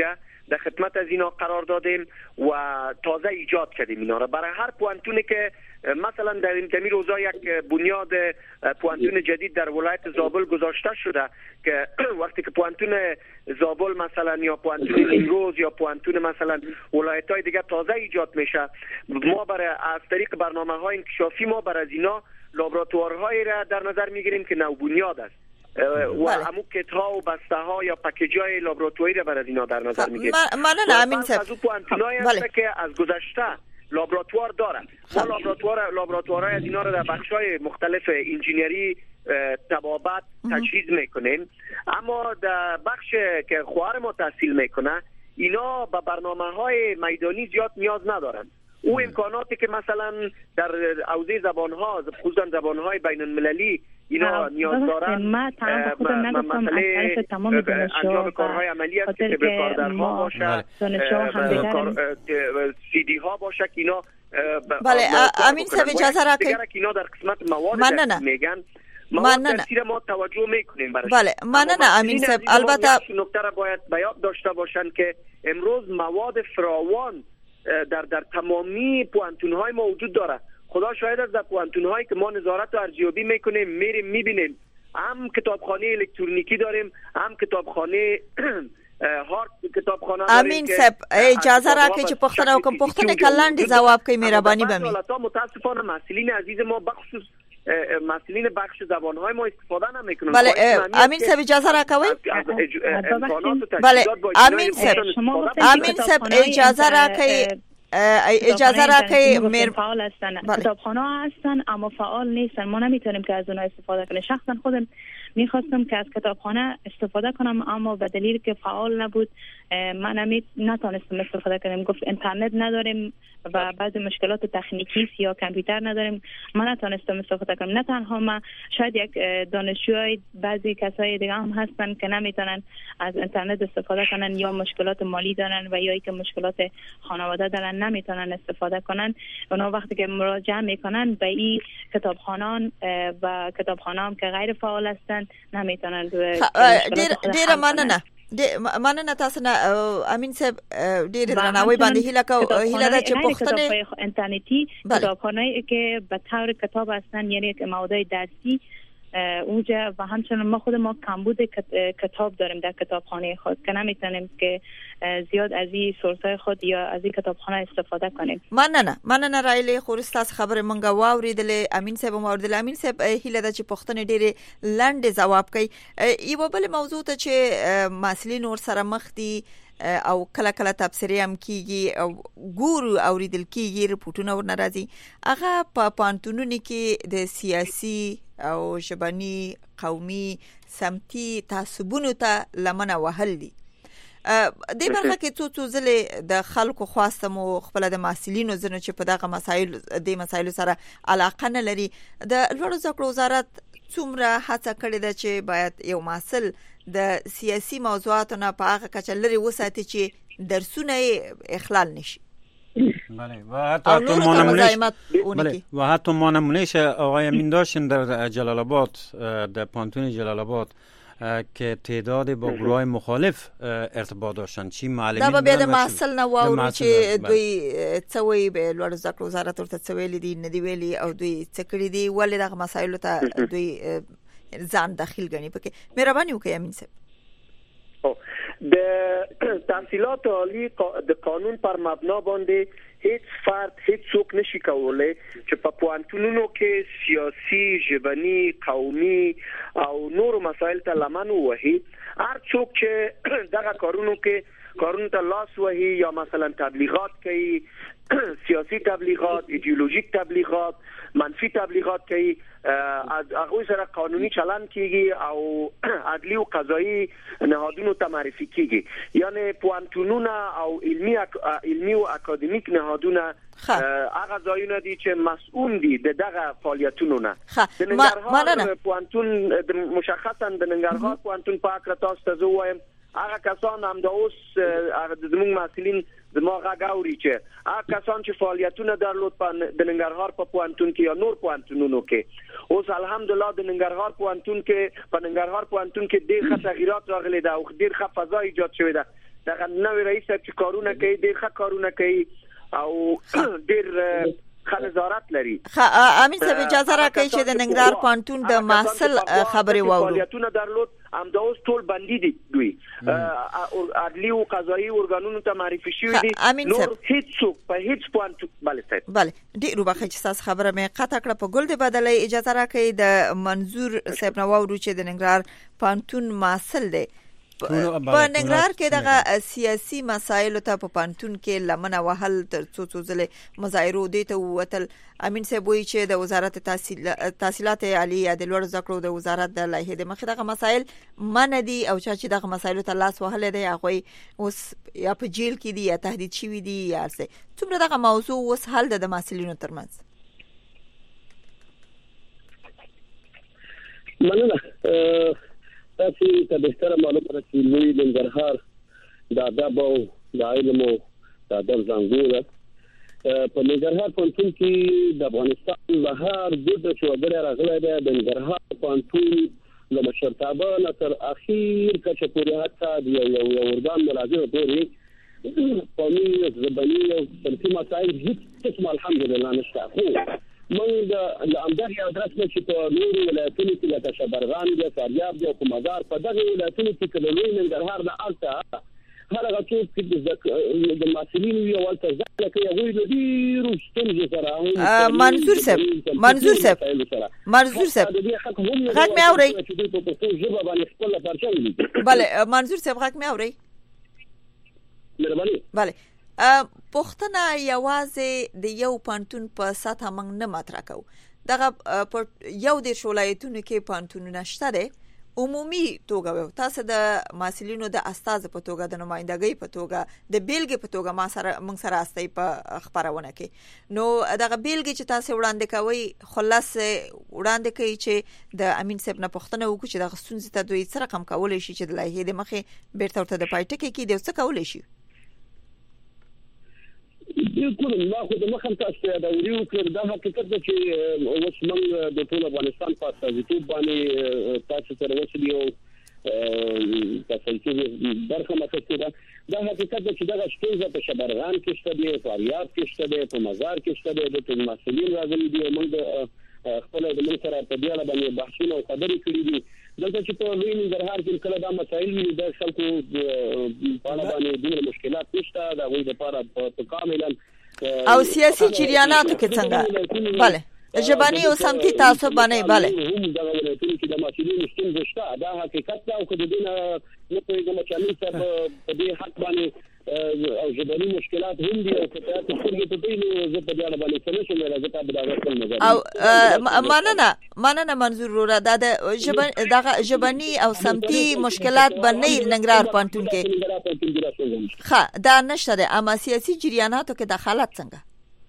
در خدمت از اینا قرار دادیم و تازه ایجاد کردیم اینا را. برای هر پوانتونی که مثلا در این کمی روزا یک بنیاد پوانتون جدید در ولایت زابل گذاشته شده که وقتی که پوانتون زابل مثلا یا پوانتون نیمروز یا پوانتون مثلا ولایت های دیگه تازه ایجاد میشه، ما برای از طریق برنامه های انکشافی ما برای از اینا لابراتوارهایی را در نظر میگیریم که نو بنیاد است و همون کت ها و بسته ها یا پکیج های لابراتواری را برای اینا در نظر میگیریم.
من نه امین صاحب
از اون پوانتونایی هست که از گذشته لابراتوار دارن. ما لابراتوار لابراتوارهای از اینا رو در بخش‌های مختلف انجینری، طبابت تجهیز میکنیم، اما در بخش که خواهر ما تحصیل میکنه اینا به برنامه‌های میدانی زیاد نیاز ندارن. او امکاناتی که مثلا در حوزه زبان‌ها خصوصا زبان‌های بین‌المللی اینا نیاز دارن،
ما طرف خودم نگفتم از طرف تمام دانشجوها
کارهای عملی است که به کارگرها باشه،
دانشجوها هم دیگر
سی دی ها باشه که اینا
بله امین صاحب اجازه را که
اینا در قسمت مواد میگن ما تفسیر ما توجه میکنیم براش.
بله من نه امین صاحب البته
نکته را باید بیان داشته باشن که امروز مواد فراوان در در تمامی پوانتون‌های ما وجود داره. خدا شاهد است در پوانتون‌هایی که ما نظارت و ارزیابی میکنیم میریم میبینیم هم کتابخانه الکترونیکی داریم، هم کتابخانه هارد کتابخانه داریم.
امین صاحب اجازه را که پختنه وکم پختنه کلاندی جواب کوي مهربانی بمی.
متاسفانه مسئولین عزیز ما بخصوص مسئولین بخش زبان‌های ما استفاده نمی‌کنن.
بله امین صاحب اجازه را کوي. بله امین صاحب امین صاحب اجازه را که اجازه را که
مر فعال هستن، کتابخانه هستن اما فعال نیستن، ما نمیتونیم که از اونها استفاده کنیم. شخصا خودم میخواستم که از کتابخانه استفاده کنم اما به دلیل که فعال نبود من نمی نتونستم استفاده کنم. گفت اینترنت نداریم و بعضی مشکلات تکنیکی یا کامپیوتر نداریم، من نتونستم استفاده کنم. نه تنها من، شاید یک دانشجوی بعضی کسای دیگه هم هستن که نمیتونن از اینترنت استفاده کنن یا مشکلات مالی دارن و یا اینکه مشکلات خانواده دارن نمیتونن استفاده کنن. اونا وقتی که مراجعه میکنن به این کتابخانان و کتابخانه‌ام که غیر فعال هستن نمیتونن
دیر دیر مننه مننه تاسو نه امین صاحب ډیر درناوی باندې هیله کو هیله ده چې پښتنه
انټرنیټي کتابخانه‌ای که به طور کتاب هستن، یعنی که مواد درسی اونجا و همچنین ما خود ما کمبود کتاب داریم در کتابخانه خود که نمیتونیم که زیاد از این سورسای خود یا از این کتابخانه استفاده کنیم.
من نه من نه رایلی خورستاس خبر منګه واوریدل امین صاحب واوریدل. امین صاحب هیله ده چې پښتنه ډېر لاندې جواب کوي. یو بل موضوع ته چې مسلې نور سره مخ دي او کله کله تبصره هم کیږي او ګورو اوریدل کیږي رپورټونه ورنراځي هغه په پانتونونو کې د سیاسي او ژبني قومي سمتي تعصبونو ته لمنه وهل دي. د برخه کې څو څو ځله د خلکو خواسته مو خپل د مسؤلینو زنه چې په دغه مسایل د مسایلو سره علاقه نه لري د لوړو زده کړو وزارت څومره هڅه کړې ده چې باید یو مسل د سیاسي موضوعاتو نه په هغه کچه لري وساتي چې درسونه اخلال نشي.
بله و حتی تو ما نمونهش بله و حتی ما نمونهش آقای امین داشتن در جلال آباد در پانتون جلال آباد که تعداد با گروه مخالف ارتباط داشتن چی معلمین
دا به د محصل نه واوري چې دوی څوي به لوړ زده کړو وزارت ورته څویل دي نه دی ویلي او دوی څکړي دي ولې دغه مسایلو ته دوی ځان داخل غني پکې. مهرباني وکړئ امین صاحب.
د تحصیلات عالی د قانون پر مبنا باندې هیڅ فرد هیڅ څوک نشي کولای چې په پوانتونونو کې سیاسي، ژبني، قومي او نور مسایل ته لمن وهي. هر څوک چې دغه کارونو کې کارونو ته لاس وهي یا مثلا تبلیغات کوي، سیاسی تبلیغات، ایدئولوژیک تبلیغات، منفی تبلیغات کوي، از هغه سره قانوني چلن کیږي او عدلی او قضایی نهادونو ته معرفي کیږي. یعنی پوانتونونه او علمی علمی او اکادمیک نهادونه هغه ځایونه دي چې مسئول دي د دغه فعالیتونو نه. د ننګرهار پوانتون مشخصا د ننګرهار پوانتون په اړه تاسو ته وایم هغه کسان هم د اوس زموږ مسئولین زما غاوري چې هغه کسان چې فعالیتونه درلود په د ننګرهار په پوانتون کې یا نور پوانتونونو کې اوس الحمدلله د ننګرهار پوانتون کې په ننګرهار پوانتون کې ډېر ښه تغیرات راغلي ده او ډېر ښه فضا ایجاد شوې ده. دغه نوې رئیس چې کارونه کوي ډیر ښه کارونه کوي او ډیر ښه نظارت لري.
امین صاحب اجازه راکړئ چې د ننګرهار پوهنتون د محصل خبرې واورو.
فعالیتونه درلود هم دا اوس ټول بندي دي دوی عدلي او قضایي ارګانونو ته معرفي شوي دي. نور هیڅ څوک په هیڅ پوهنتون بله صاحب
بله ډېر وبخښئ چې ستاسو خبره مې قطع کړه. په ګل د بدلۍ اجازه راکړئ د منظور صاحب نه واورو چې د ننګرهار پوهنتون محصل دی. په ننګرهار کې دغه سیاسي مسایلو ته په پوهنتون کې لمنه وهل تر څو څو ځلې مظاهرو دې ته ووتل. امین صاحب وایي چې د وزارت تحصیل تحصیلات عالیه د لوړو زده کړو د وزارت د لایحې د مخې دغه مسایل منع دي او چا چې دغه مسایلو ته لاس وهلی دی هغوی اوس یا په جیل کې دي یا تهدید شوي دي یا څه. څومره دغه موضوع اوس حل ده د محصلینو ترمنځ؟
مننه. تاسو ته بهتره معلومه ده چې لوی ننګرهار د ادب او د علم او د ادب ځانګړی ده. په ننګرهار پوهنتون کې د افغانستان له هر ګوټه چې وګړی راغلی دی د ننګرهار پوهنتون له مشرتابه نه تر اخیر کچه پورې حتی د یو یو یو ارګان ملازمه پورې قومي ژبني او صنفي مسایل هېڅ قسم الحمدلله نشته. خو موږ د همدغې ادرس نه چې په نورو ولایتونو کې لکه شبرغان دی فاریاب دی او په مزار په دغه ولایتونو کې که د لوی ننګرهار نه هلته هر هغه څوک چې د محصلینو وي او هلته زده کوي هغوی د ډېرو ستونزو سره
منظور صاحب منظور صاحب منظور صاحب غږ مې اورئ؟
چې دوی په پښتو ژبه باندې خپله پرچم لیکي.
بله منظور صاحب غږ مې اورئ؟
مهرباني.
بله پوښتنه یوازې د یو پوهنتون په سطحه موږ نه مطرح کوو. دغه په یو دېرش ولایتونو کې پوهنتونونه شته دی عمومي توګه وو. تاسو د محصلینو د استازو په توګه د نمائندګۍ په توګه د بیلګې په توګه ما سره موږ سره استئ په خبرونه کې نو دغه بیلګې چې تاسو وړاندې کوي خلاص وړاندې کوي چې د امین صاحب نه پوښتنه وکړو چې دغه ستونزې ته دوی څه رقم کولی شي چې د لایحې د مخې بیرته ورته د پای ټکی کېږي او څه کولی شي؟
بالکل ما خو د مخه تاسو ته دا ویو کړ دا حقیقت ده چې اوس موږ د ټول افغانستان په استازیتوب باندې تاسو سره وسلی او تاسو چې برخه مخکې ده. دا حقیقت ده چې دا ستونزه په شبرغان کې شته دی، په فاریاب کې شته دی، په مزار کې شته دی. د ټول مسؤلین راغلي دي او موږ خپل د موږ سره په دې اړه باندې بحثونه او خبرې کړې دي. دلته چې په لوی ننګرهار کې کله دا مسایل وي د خلکو په اړه باندې ډېر مشکلات نشته. د هغوی لپاره په کاملا
او سیاسي جریاناتو کې څنګه بله ژبني او سمتي تعصب باندې بله
هم دغه ولایتونو کې د مسؤلینو ستونزې شته. دا حقیقت ده او که د دې نه نه پوهېږم چې امین صاحب په دې حق باندې او ژبني مشکلات هم دي او که تاسو سترګې پټوي نو زه په دې اړه باندې څه نشم ویلی. زه تا به د هغه خپل نظر
او مننه مننه منظور وروره. دا د دغه ژبني او سمتي مشکلات به نه وي ننګرهار پوهنتون کې ښه دا نشته دی. اما سیاسي جریاناتو کې دخالت څنګه؟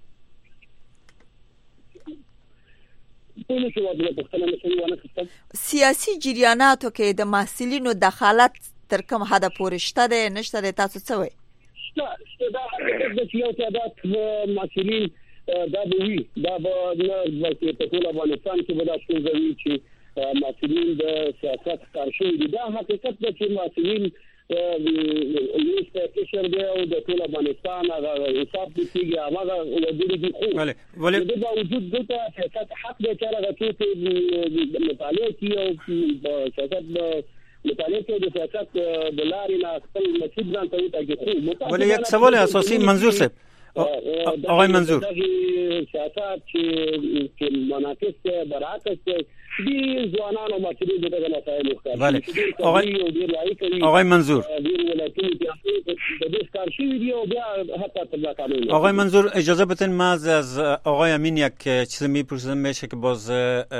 سیاسي جریاناتو کې د محصلینو دخالت تر کوم حده پورې شته دی نشته دی؟ تاسو څه وایي؟
شته دا حقیقت ده چې یو تعداد محصلین دا به وي. دا به نه بلکې په ټول افغانستان کې به دا ستونزه وي چې محصلین د سیاست ښکار شوي دي. دا حقیقت ده چې محصلین لوی کشر دی او د ټول افغانستان هغه حساب کېږي هغه وګړي دي. خو د دې باوجود دلته سیاست حق دی چې هغه څوک مطالعه کوي او سیاست مطالعه کوي د سیاست د لارې نه خپل مسؤل ځان ته وټاکي.
ولی یک سوال اساسی منظور صاحب آقای منظور
سیاست چې مناقص ته برعکس دي ځوانان او مسؤلین دغه مسایل ښکاري.
بله آقای آقای منظور آقای منظور اجازه بدین ما از آقای امین یک چیز میپرسم. میشه که باز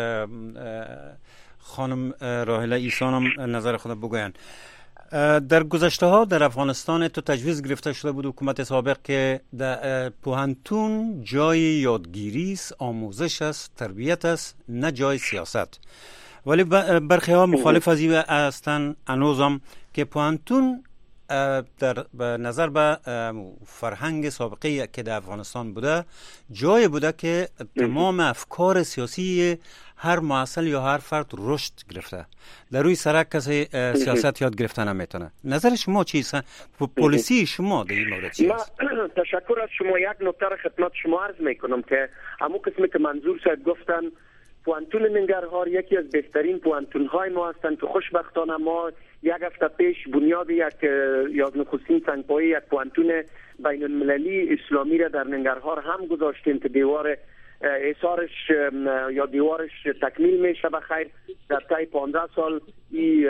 خانم راحله ایسان هم نظر خود بگوین. در گذشته ها در افغانستان تو تجویز گرفته شده بود حکومت سابق که در پوهنتون جای یادگیری است، آموزش است، تربیت است، نه جای سیاست. ولی برخی ها مخالف از این هستند هنوزم که پوهنتون در نظر به فرهنگ سابقه که در افغانستان بوده جای بوده که تمام افکار سیاسی هر معسل یا هر فرد رشد گرفته، در روی سرک کسی سیاست یاد گرفته نمیتونه. نظر شما چیست؟ پلیسی شما در این مورد چیست؟
تشکر از شما. یک نکته را خدمت شما عرض میکنم که همون قسمی که منظور صاحب گفتن، پوانتون ننگرهار یکی از بهترین پوانتون های ما هستند که خوشبختانه ما یک هفته پیش بنیاد یک یا نخستین سنگپایی یک پوانتون بین المللی اسلامی را در ننگرهار هم گذاشتیم که دیوار احصارش یا دیوارش تکمیل میشه بخیر. در طی پانزده سال ای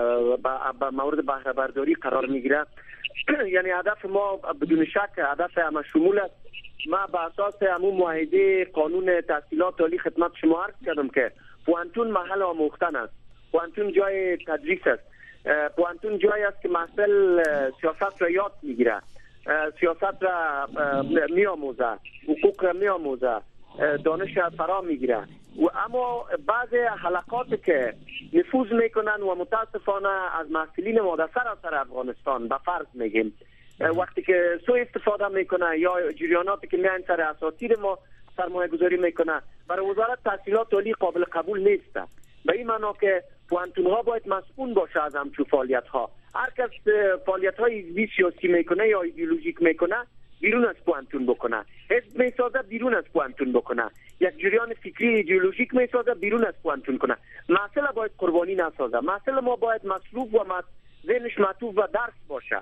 به مورد بهره برداری قرار میگیره. یعنی هدف ما بدون شک هدف همه شمول است. ما به اساس همون معاهده قانون تحصیلات عالی خدمت شما عرض کردم که پوانتون محل آموختن است، پوانتون جای تدریس است، پوانتون جای است که محصل سیاست را یاد میگیره، سیاست را میآموزه، حقوق را میآموزه، دانش را فرا میگیره. و اما بعض حلقات که نفوذ میکنن و متاسفانه از محصلین ما در سراسر افغانستان به فرض میگیم وقتی که سوء استفاده میکنه یا جریاناتی که میان سر اساتید ما سرمایه گذاری میکنه، برای وزارت تحصیلات عالی قابل قبول نیست. به این معنا که پوانتون ها باید مسئول باشه از همچون فعالیت ها. هر کس فعالیت های حزبی سیاسی میکنه یا ایدئولوژیک میکنه بیرون از پوانتون بکنه، حزب میسازه بیرون از پوانتون بکنه، یک جریان فکری ایدئولوژیک میسازه بیرون از پوانتون کنه. مسئله باید قربانی نسازه. مسئله ما باید مصروف و ذهنش معطوف و درس باشه.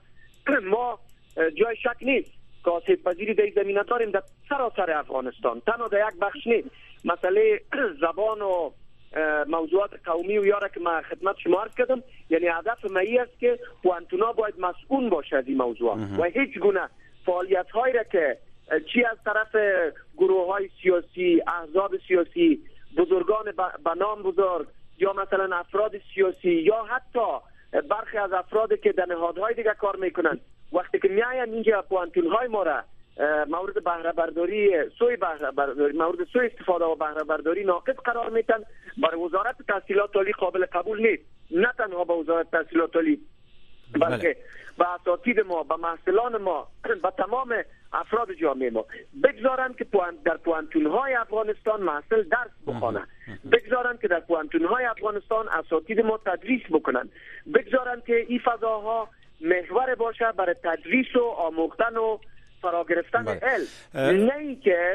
ما جای شک نیست که آسیب پذیری در زمینه داریم در سراسر افغانستان، تنها در یک بخش نیست. مسئله زبان و موضوعات قومی و یاره که ما خدمت شما عرض کردم، یعنی هدف مایی است که پوانتونا باید مسئول باشه از این موضوع و هیچ گونه فعالیت هایی را که چی از طرف گروه های سیاسی، احزاب سیاسی، بزرگان به نام بزرگ یا مثلا افراد سیاسی یا حتی برخی از افرادی که در نهادهای دیگه کار میکنن، وقتی که میاین اینجا پوانتون های ما را مورد بهره برداری سوی بهره برداری مورد سوی استفاده و بهره برداری ناقض قرار میتن، برای وزارت تحصیلات عالی قابل قبول نیست. نه تنها به وزارت تحصیلات عالی بلکه به اساتید ما، به محصلان ما، به تمام افراد جامعه ما بگذارن که در پوانتون های افغانستان محصل درس بخوانه، بگذارن که در پوانتون های افغانستان اساتید ما تدریس بکنن، بگذارن که این فضاها محور باشه برای تدریس و آموختن و فرا گرفتن علم، نه ای که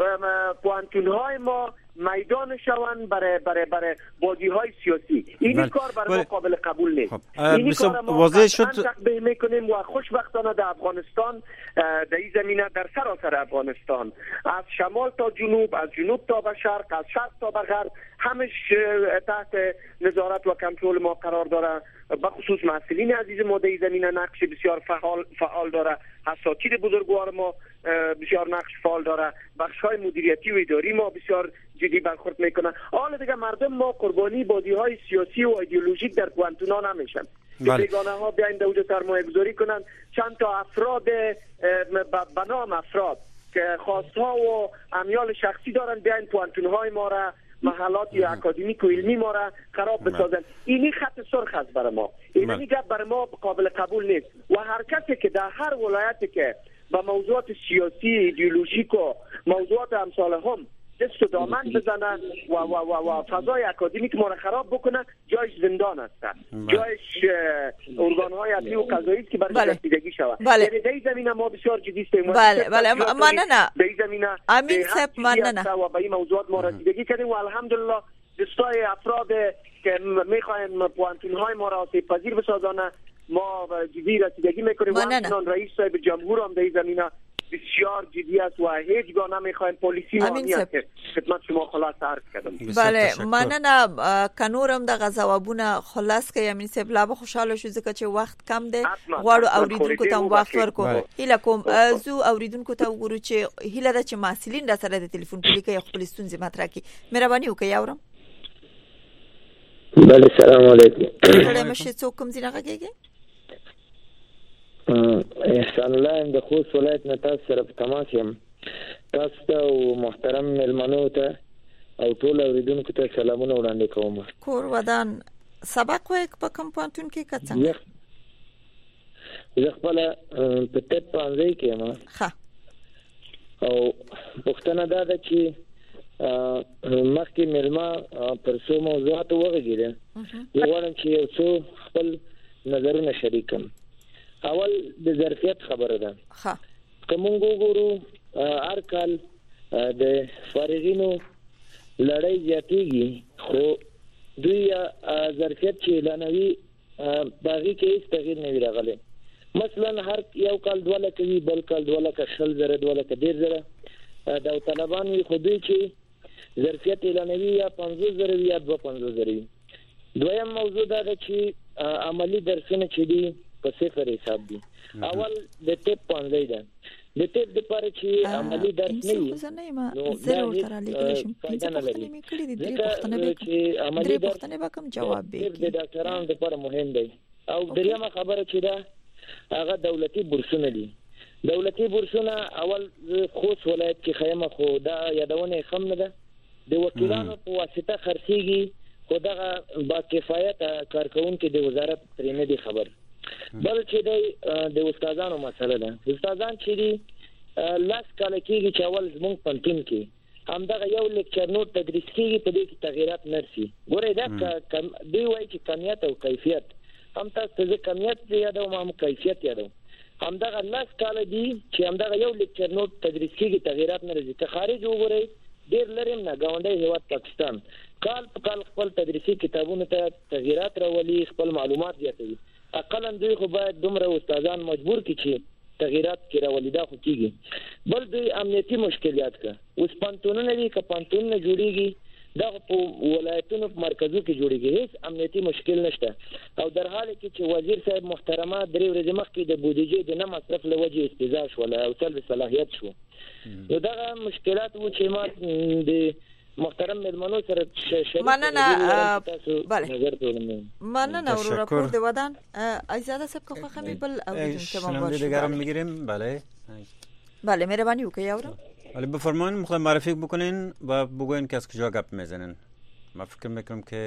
پوانتون های ما میدان شوند برای برای برای بازی های سیاسی. این بله. کار برای ما قابل قبول نیست. این کار ما واضح شد تقبیح میکنیم و خوشبختانه در افغانستان در این زمینه در سراسر افغانستان از شمال تا جنوب، از جنوب تا به شرق، از شرق تا به غرب همش تحت نظارت و کنترل ما قرار داره. به خصوص محصلین عزیز ما در این زمینه نقش بسیار فعال فعال داره. اساتید بزرگوار ما بسیار نقش فعال داره. بخش‌های مدیریتی و اداری ما بسیار جدی برخورد میکنن. حالا دیگه مردم ما قربانی بازی‌های سیاسی و ایدئولوژیک در پوانتونا نمیشن. بیگانه ها بیاین در اونجا سرمایه گذاری کنن. چند تا افراد به نام افراد که خواستها و امیال شخصی دارن بیاین پوانتون‌های ما را، محلات اکادمیک و علمی ما را خراب بسازن. اینی خط سرخ است برای ما. اینی گپ برای ما قابل قبول نیست و هر کسی که در هر ولایتی که با موضوعات سیاسی، ایدئولوژیک و موضوعات امثال هم دست و دامن بزنه و و و و فضای اکادمیک ما را خراب بکنه، جایش زندان است، جایش ارگان‌های عدلی و قضایی است که برای رسیدگی شود.
بله.
یعنی در این زمینه ما بسیار جدی هستیم.
بله بله ما نه نه
در این زمینه
امین صاحب ما نه نه
و به این موضوعات ما رسیدگی کردیم و الحمدلله دستای افراد که میخواین پوانتون‌های ما را آسیب پذیر بسازانه ما جدی رسیدگی میکنیم و همچنان رئیس صاحب جمهور هم در این زمینه بسیار جدی است و هیچ گاه نمیخوایم پلیسی ما نیست که خدمت شما خلاص عرض کردم.
بله مننه کنورم د غزوابونه خلاص که امین صاحب لا به خوشاله شو ځکه چې وخت کم دی غواړو اوریدونکو ته وخت ورکو. هیله کوم زو اوریدونکو ته وګورو چې هیله د چې محصلین را سره د ټلیفون پلی کې خپل ستونزې مطرح کړي. مهرباني وکړئ اورم.
بله سلام علیکم.
سلام مشه څوک کوم ځای راغږیږي؟
احسان الله د خوست ولایت نه تاسو سره په تماس یم. تاسو ته او محترم ملمنو ته او ټول اوریدونکو ته سلامونه وړاندې کوم.
کور ودان سبق وای په کوم پانتون کې کڅنګ
زه خپل په تپ باندې کې ما
ها
او پښتنه دا ده چې مخکې ملما پر څو موضوعات وغږیده زه غواړم چې یو څو خپل نظرونه شریکم. اول د ظرفیت خبره ده.
ها
کوم وګورو هر کال د فارغینو لړۍ زیاتېږي خو دوی ظرفیت چې اعلانوي باغی کې هیڅ تغییر نه راغلی. مثلا هر یو کال دوه لکه وي بل کال دوه لکه شل زره دوه لکه ډېر زره دا طالبان وي خو دوی چې ظرفیت اعلانوي یا پنځوس زره یا دوه پنځوس زره. دویم موضوع دا ده چې عملی درسونه چې دي په صفر حساب دي. اول د ټیپ پنځه ده د ټیپ د پاره چې عملی درس نه وي
نو زه ورته لیکل شم پنځه پښتنې مې کړې دي درې پښتنې به چې عملی پښتنې به کوم جواب به
د ډاکټرانو لپاره مهم دی. او دریمه خبره چې ده هغه دولتي بورسونه دي. دولتي بورسونه اول خوست ولایت کې خیمه خو دا یادونه خم نه ده د وکیلانو په واسطه خرڅيږي خو دا با کفایت کارکونکو د وزارت ترې نه دي خبر. بل چې د استادانو مسله ده. استادان چې دي لاس کال کېږي چې اول زموږ پنتون کې همدغه یو لیکچر نوټ تدریس کېږي په دې کې تغیرات نرسي. ګوره دا دوی وایي چې کمیت او کیفیت هم تاسو ته کمیت یادو ما هم کیفیت یادو. همدغه لاس کال دي چې همدغه یو لیکچر نوټ تدریس کېږي تغیرات نرسي. که خارج وګورئ ډېر لري نه گاونډي هیواد پاکستان کال په کال خپل تدریسي کتابونو ته تغیرات راولي خپل معلومات زیاتوي. اقلا دوی خو باید دومره استادان مجبور کړي چې تغیرات کې راولي. دا خو کېږي. بل دوی امنیتي مشکلات کا اوس پانتونونه دي که پانتونونه جوړیږي دا په ولایتونو په مرکزو کې جوړیږي هیڅ امنیتي مشکل نشته. او در حال کې چې وزیر صاحب محترمه درې ورځې مخکې د بودیجې د نه مصرف له وجې استیزا شوله او سلب صلاحیت شو. نو دا مشکلات و چې ما د محترم ملمنو سره شریک
مننه بله مننه ورو راپور دی ودان ایزاده صاحب که خواه خمی بل اوریدون تمام باشه
دیگرم میگیریم. بله
بله مهربانی وکړئ یاورم.
ولی بفرمایید مخاطب معرفی بکنین و بگوین که از کجا گپ میزنین. ما فکر میکنم که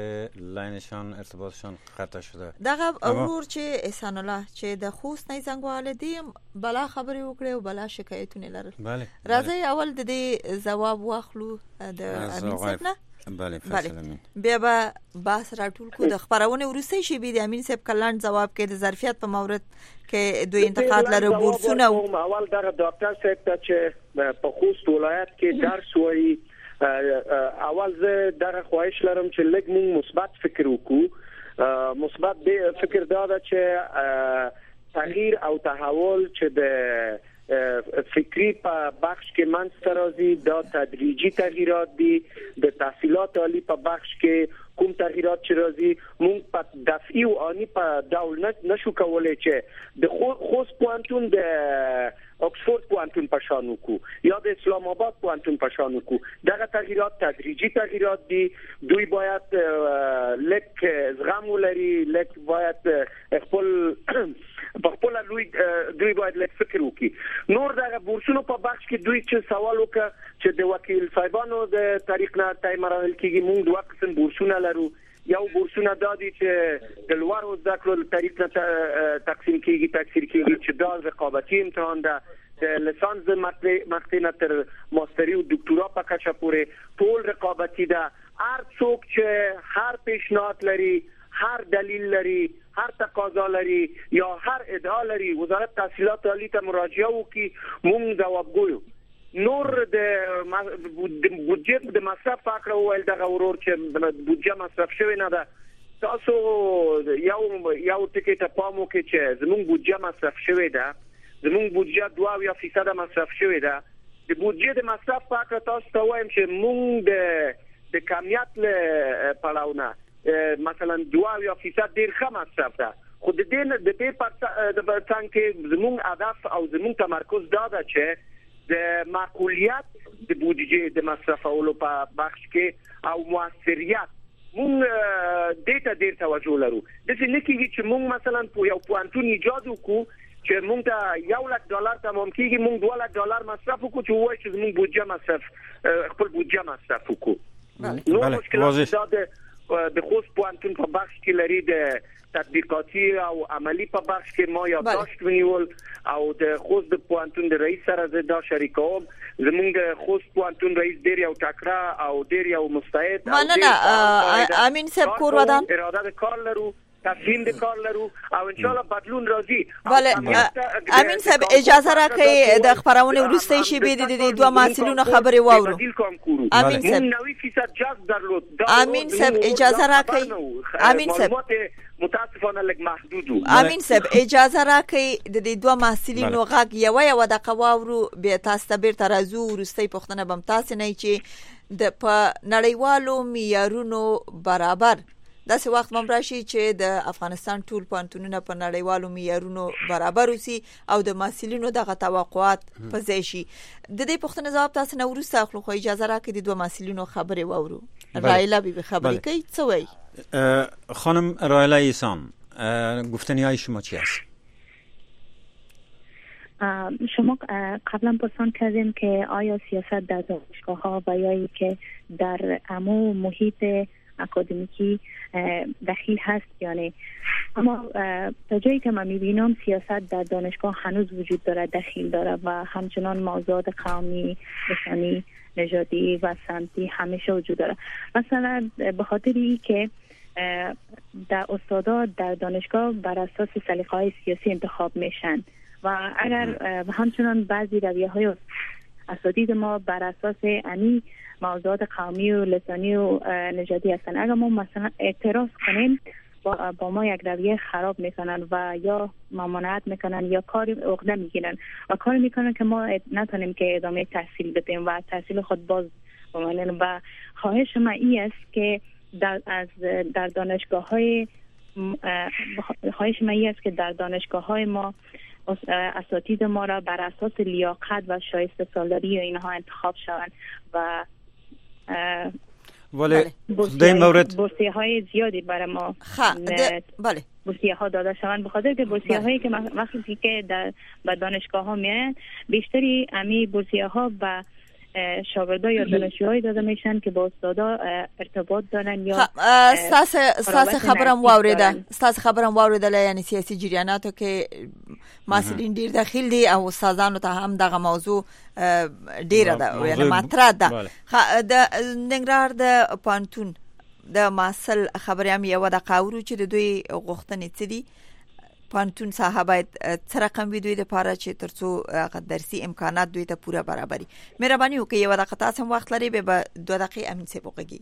لاینشان ارتباطشان قطع شده.
دغه ورور چې احسان الله چې د خوست نه زنګ واله دي بلا خبرې وکړي او بلا شکایتونه لرل.
بله
راځي اول د دې جواب واخلو د امین صاحب نه.
بله فیصل امین
بیا به بحث راټول کو د خبرونه ورسې شي به د امین صاحب کلاند جواب کې د ظرفیت په مورد کې دوی انتقاد لري بورسونه.
اول دا ډاکټر صاحب ته چې په خوست ولایت کې درس وایي اول زه دا خواهش لرم چې لږ موږ مثبت فکر وکړو. مثبت فکر دا ده چې تغییر او تحول چې د فکری په بخش کې منځته راځي دا تدریجي تغییرات دي. د تحصیلات عالی په بخش کې کوم تغییرات چې راځي مونږ په دفعي او آنی په ډول نشو کولای چې د خوست پوهنتون د اکسفورد پوهنتون په شان وکړو یا د اسلام آباد پوهنتون په شان وکړو. دغه تغییرات تدریجي تغییرات دي. دوی باید لک زغم ولري لک باید خپل په خپل لوی دوی باید لک فکر وکړي. نور دغه بورسونو په بخش کې دوی چې سوال وکړ چې د وکیل صاحبانو د طریق نه تای مراحل کېږي مونږ دوه قسم بورسونه لرو. یو بورسونه دادي چې د لوړ زده کړو طریق نه تقسیم کېږي تقسیم کېږي چې دا رقابتي امتحان ده د لیسانس مخکې نه تر ماستري او دکتورا په کچه پورې ټول رقابتي ده. هر څوک چې هر پیشنهاد لري هر دلیل لري هر تقاضا لري یا هر ادعا لري وزارت تحصیلات عالی ته مراجعه وکړي مونږ جوابګویو. نور د بودجه د مصرف فقره ویل دغه ورور چې بودجه مصرف شوی نه ده. تاسو یو یو ټکی ته پام وکړئ چې زموږ بودجه مصرف شوی ده. زموږ بودجه دوه یا فیصد مصرف شوی ده. د بودجه د مصرف فقره تاسو ته وایم چې موږ د د کمیت له پړاونه مثلا دوه یا فیصد ډیر ښه مصرف ده. خو د دې د دې په څنګه کې زموږ هدف او زموږ تمرکز دا ده چې د معقولیت د بودجه د مصرفولو په بخش کې او موثریت مونږ دې ته ډیر توجه لرو. د څه نه کېږي چې مونږ مثلا یو پوهنتون ایجاد وکړو چې مونږ ته یو لک ډالر تمام کېږي مونږ دوه لک ډالر مصرف وکړو چې وایي چې زموږ بودجه مصرف خپل بودجه مصرف وکړو.
نو مشکلات
د د خوست پوهنتون په بخش کې لري د تطبیقاتی او عملی په بخش کې ما یادداشت ونیول او د خوست د پوهنتون د رئیس سره زه دا شریکوم. زمونږ د خوست پوهنتون رئیس ډیر یو تکړه او ډیر یو مستعد او
مننه امین صاحب کور ودان
اراده د کار لرو، تصمیم د کار لرو او ان شاء الله بدلون راځي.
بله امین صاحب اجازه راکړئ د خبرونه وروستۍ شیبې د دوه محصلینو خبرې واورو. امین صاحب
نوي فیصد جذب درلود.
امین صاحب اجازه راکړئ. امین صاحب
متاسفانه لږ محدود وو.
امین صاحب اجازه راکړئ د دې دوه محصلینو غږ یو یو دقیقه واورو، بیا تاسو ته بیرته راځو. وروستۍ پوښتنه به تاسو نه چې د په نړیوالو معیارونو برابر داسې وخت مم راشي چې د افغانستان ټول پوهنتونونه په نړیوالو معیارونو برابر وسی او د محصلینو دغه توقعات په ځای شي. د دې پوښتنې ځواب تاسو نه وروسته اخلو، خو اجازه راکړئ د دوه محصلینو خبرې واورو. رایلا بی بی خبرې کوي، څه وایي؟
خانم رایلا ایسان، گفتنی های شما چی است؟
شما قبلا پرسان کردیم که آیا سیاست در دانشگاه ها و یا که در عموم محیط اکادمیکی دخیل هست یا نه. اما تا جایی که من میبینم سیاست در دانشگاه هنوز وجود داره، دخیل داره و همچنان موضوعات قومی، لسانی، نژادی و سمتی همیشه وجود داره. مثلا به خاطر این که در استادا در دانشگاه بر اساس سلیقه‌های سیاسی انتخاب میشن و اگر همچنان بعضی رویه‌های اساتید ما بر اساس انی موضوعات قومی و لسانی و نژادی هستن، اگر ما مثلا اعتراض کنیم با, با ما یک رویه خراب میکنن و یا ممانعت میکنن یا کاری عقده میگیرن و کاری میکنن که ما نتونیم که ادامه تحصیل بدیم و تحصیل خود باز بمانیم. و خواهش من این است که در از در دانشگاه های خواهش من این است که در دانشگاه های ما اساتید ما را بر اساس لیاقت و شایسته سالاری و اینها انتخاب شوند و
ولی در مورد
بورسیه های زیادی برای ما
بله
بورسیه ها داده شوند، بخاطر که بورسیه هایی که وقتی که در به دانشگاه ها میان بیشتری امی بورسیه ها به شاگردا یا دانشجوهایی داده میشن که با استادا ارتباط دارن یا
استاس استاس خبرم واوریدل استاس خبرم واوریدل یعنی سیاسی جریاناتو که مسئولین ډیر داخل دي او استادانو ته هم دغه موضوع ډیره ده یعنی مطرح ده. د ننګرهار د پانتون د مسل خبرې هم یو د قاورو چې د دوی غوښتنې څه دي. پانتون صاحب باید څه رقم وي دوی د پاره چې ترڅو درسي امکانات دوی ته پوره برابري. مهرباني وکړئ یو دقیقه تاسو وخت لري به دوه دقیقې امین صاحب وکړي.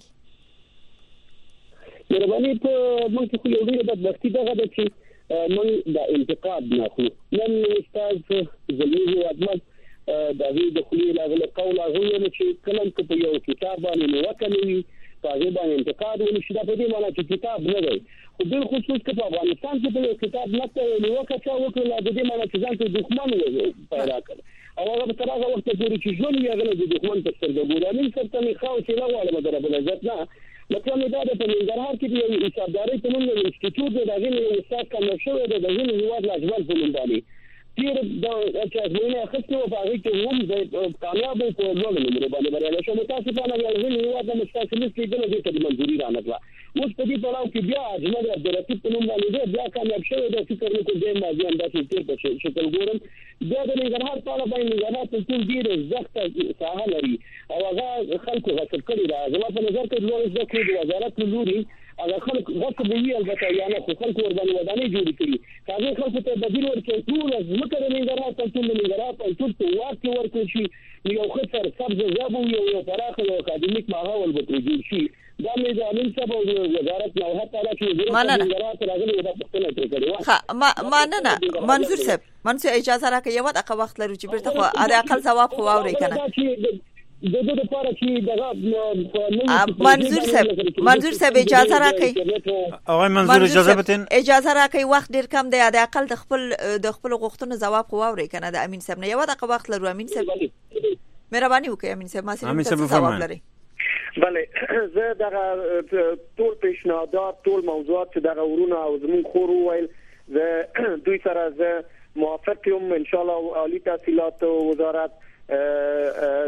مهرباني په موږ ته یو ډېر بدبختي دغه ده چې موږ د انتقاد نه خو نن استاد زلیزي احمد د دې د خلیل هغه قول هغه چې کلم په یو کتاب باندې وکړي په هغه باندې انتقاد ونشي دا په دې معنی چې کتاب نه دی خو بل خصوص کې په افغانستان کې په یو کتاب نشته نو وکړه وکړه د دې معنی چې ځان ته دښمن پیدا کړ او هغه په هغه وخت کې چې ژوند یې هغه د دښمن په سترګو ګوري نن څه نه خاص نه واله مدره بل عزت نه لکه مې دا په ننګرهار کې یو حسابداري په نوم یو انسټیټیوټ دی دغه یو استاد کوم شوی دی دغه یو هیواد لاجوال په نوم باندې تیر د اچازمنه خسته او هغه کې هم د کامیاب په لور نمبر باندې برابر شو متاسفانه یو هیواد د مستقل کېدل د دې منځوري رانغله اوس په دې پړاو کې بیا اجمل عبدالرقیب په نوم باندې بیا کامیاب شوی د فکر نه کوم ماضي اندازې تیر په شکل ګورم بیا د ننګرهار په اړه باندې ننګرهار په ټول ډیر زخته ساحه لري او هغه خلکو غوښتل کړی دا زما په نظر کې لوړ ځکه د وزارت لوري هغه خلک غوښتل دی البته یا نه خلک ور باندې ودانې جوړ کړي هغه خلکو ته بدیل ورکړي ټول زمکه د ننګرهار په ټول ننګرهار په ټول په واکه ورکړي شي یو خطر سبز زابو یو فراخ یو اکاډمیک ماحول به جوړ شي دا مې د امین صاحب او وزارت نو هڅه را چې ننګرهار ته راغلي دا پښتنه کړي
ها ما نه نه منظور صاحب منظور اجازه راکړئ یو دغه وخت لرو چې بیرته خو اره عقل ثواب خو واوري کنه
د دې لپاره چې دغه
منظور صاحب منظور صاحب اجازه راکړئ
او منظور اجازه بتین
اجازه راکړئ وخت ډیر کم دی د عقل د خپل د خپل غوښتنو ځواب خو واوري کنه د امین صاحب نه یو دغه وخت لرو. امین صاحب مهرباني وکړئ امین صاحب ما سره ځواب لري.
بله زه دغه ټول پیشنهادات ټول موضوعات چې دغه ورونه او زمون خور وویل زه دوی سره زه موافق یم ان شاء الله عالی تحصیلات وزارت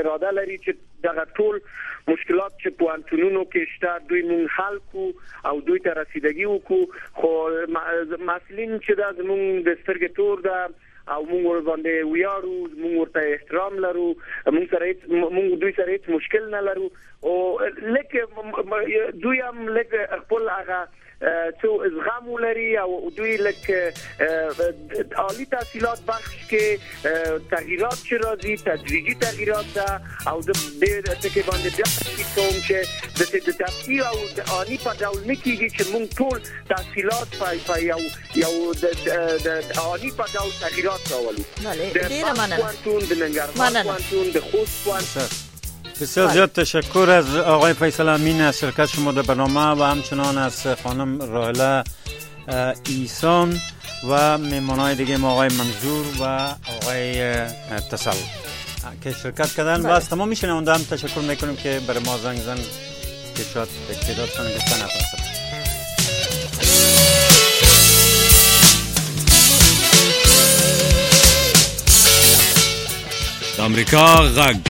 اراده لري چې دغه ټول مشکلات چې په انټونونو کې شته دوی مون حل کو او دوی ته رسیدګي وکړو. خو مسلین چې دا زمون د سترګې تور ده او موږ ور باندې ویاړو، موږ ورته احترام لرو، موږ سره موږ دوی سره هیڅ مشکل نه لرو. او لکه دوی هم لکه خپل هغه څو زغم ولري او دوی لکه عالی تحصیلات بخش کې تغییرات چې راځي تدریجي تغییرات ده او د دې ټکي باندې بیا کوم چې د تفکیر او د آنی په ډول نه کیږي چې موږ ټول تحصیلات په یو یو د آنی په ډول تغییرات راولو.
ډیره مننه.
کوانتون د ننګرهار کوانتون د خوست کوانتون.
بسیار زیاد تشکر از آقای فیصل امین از شرکت شما در برنامه و همچنان از خانم راهله ایسان و میمانای دیگه ما آقای منظور و آقای تسل که شرکت کردن و از تمام شنونده هم تشکر میکنیم که برای ما زنگ زن که شاید اقتداد کنیم گفتن نتونستم.
امریکا غږ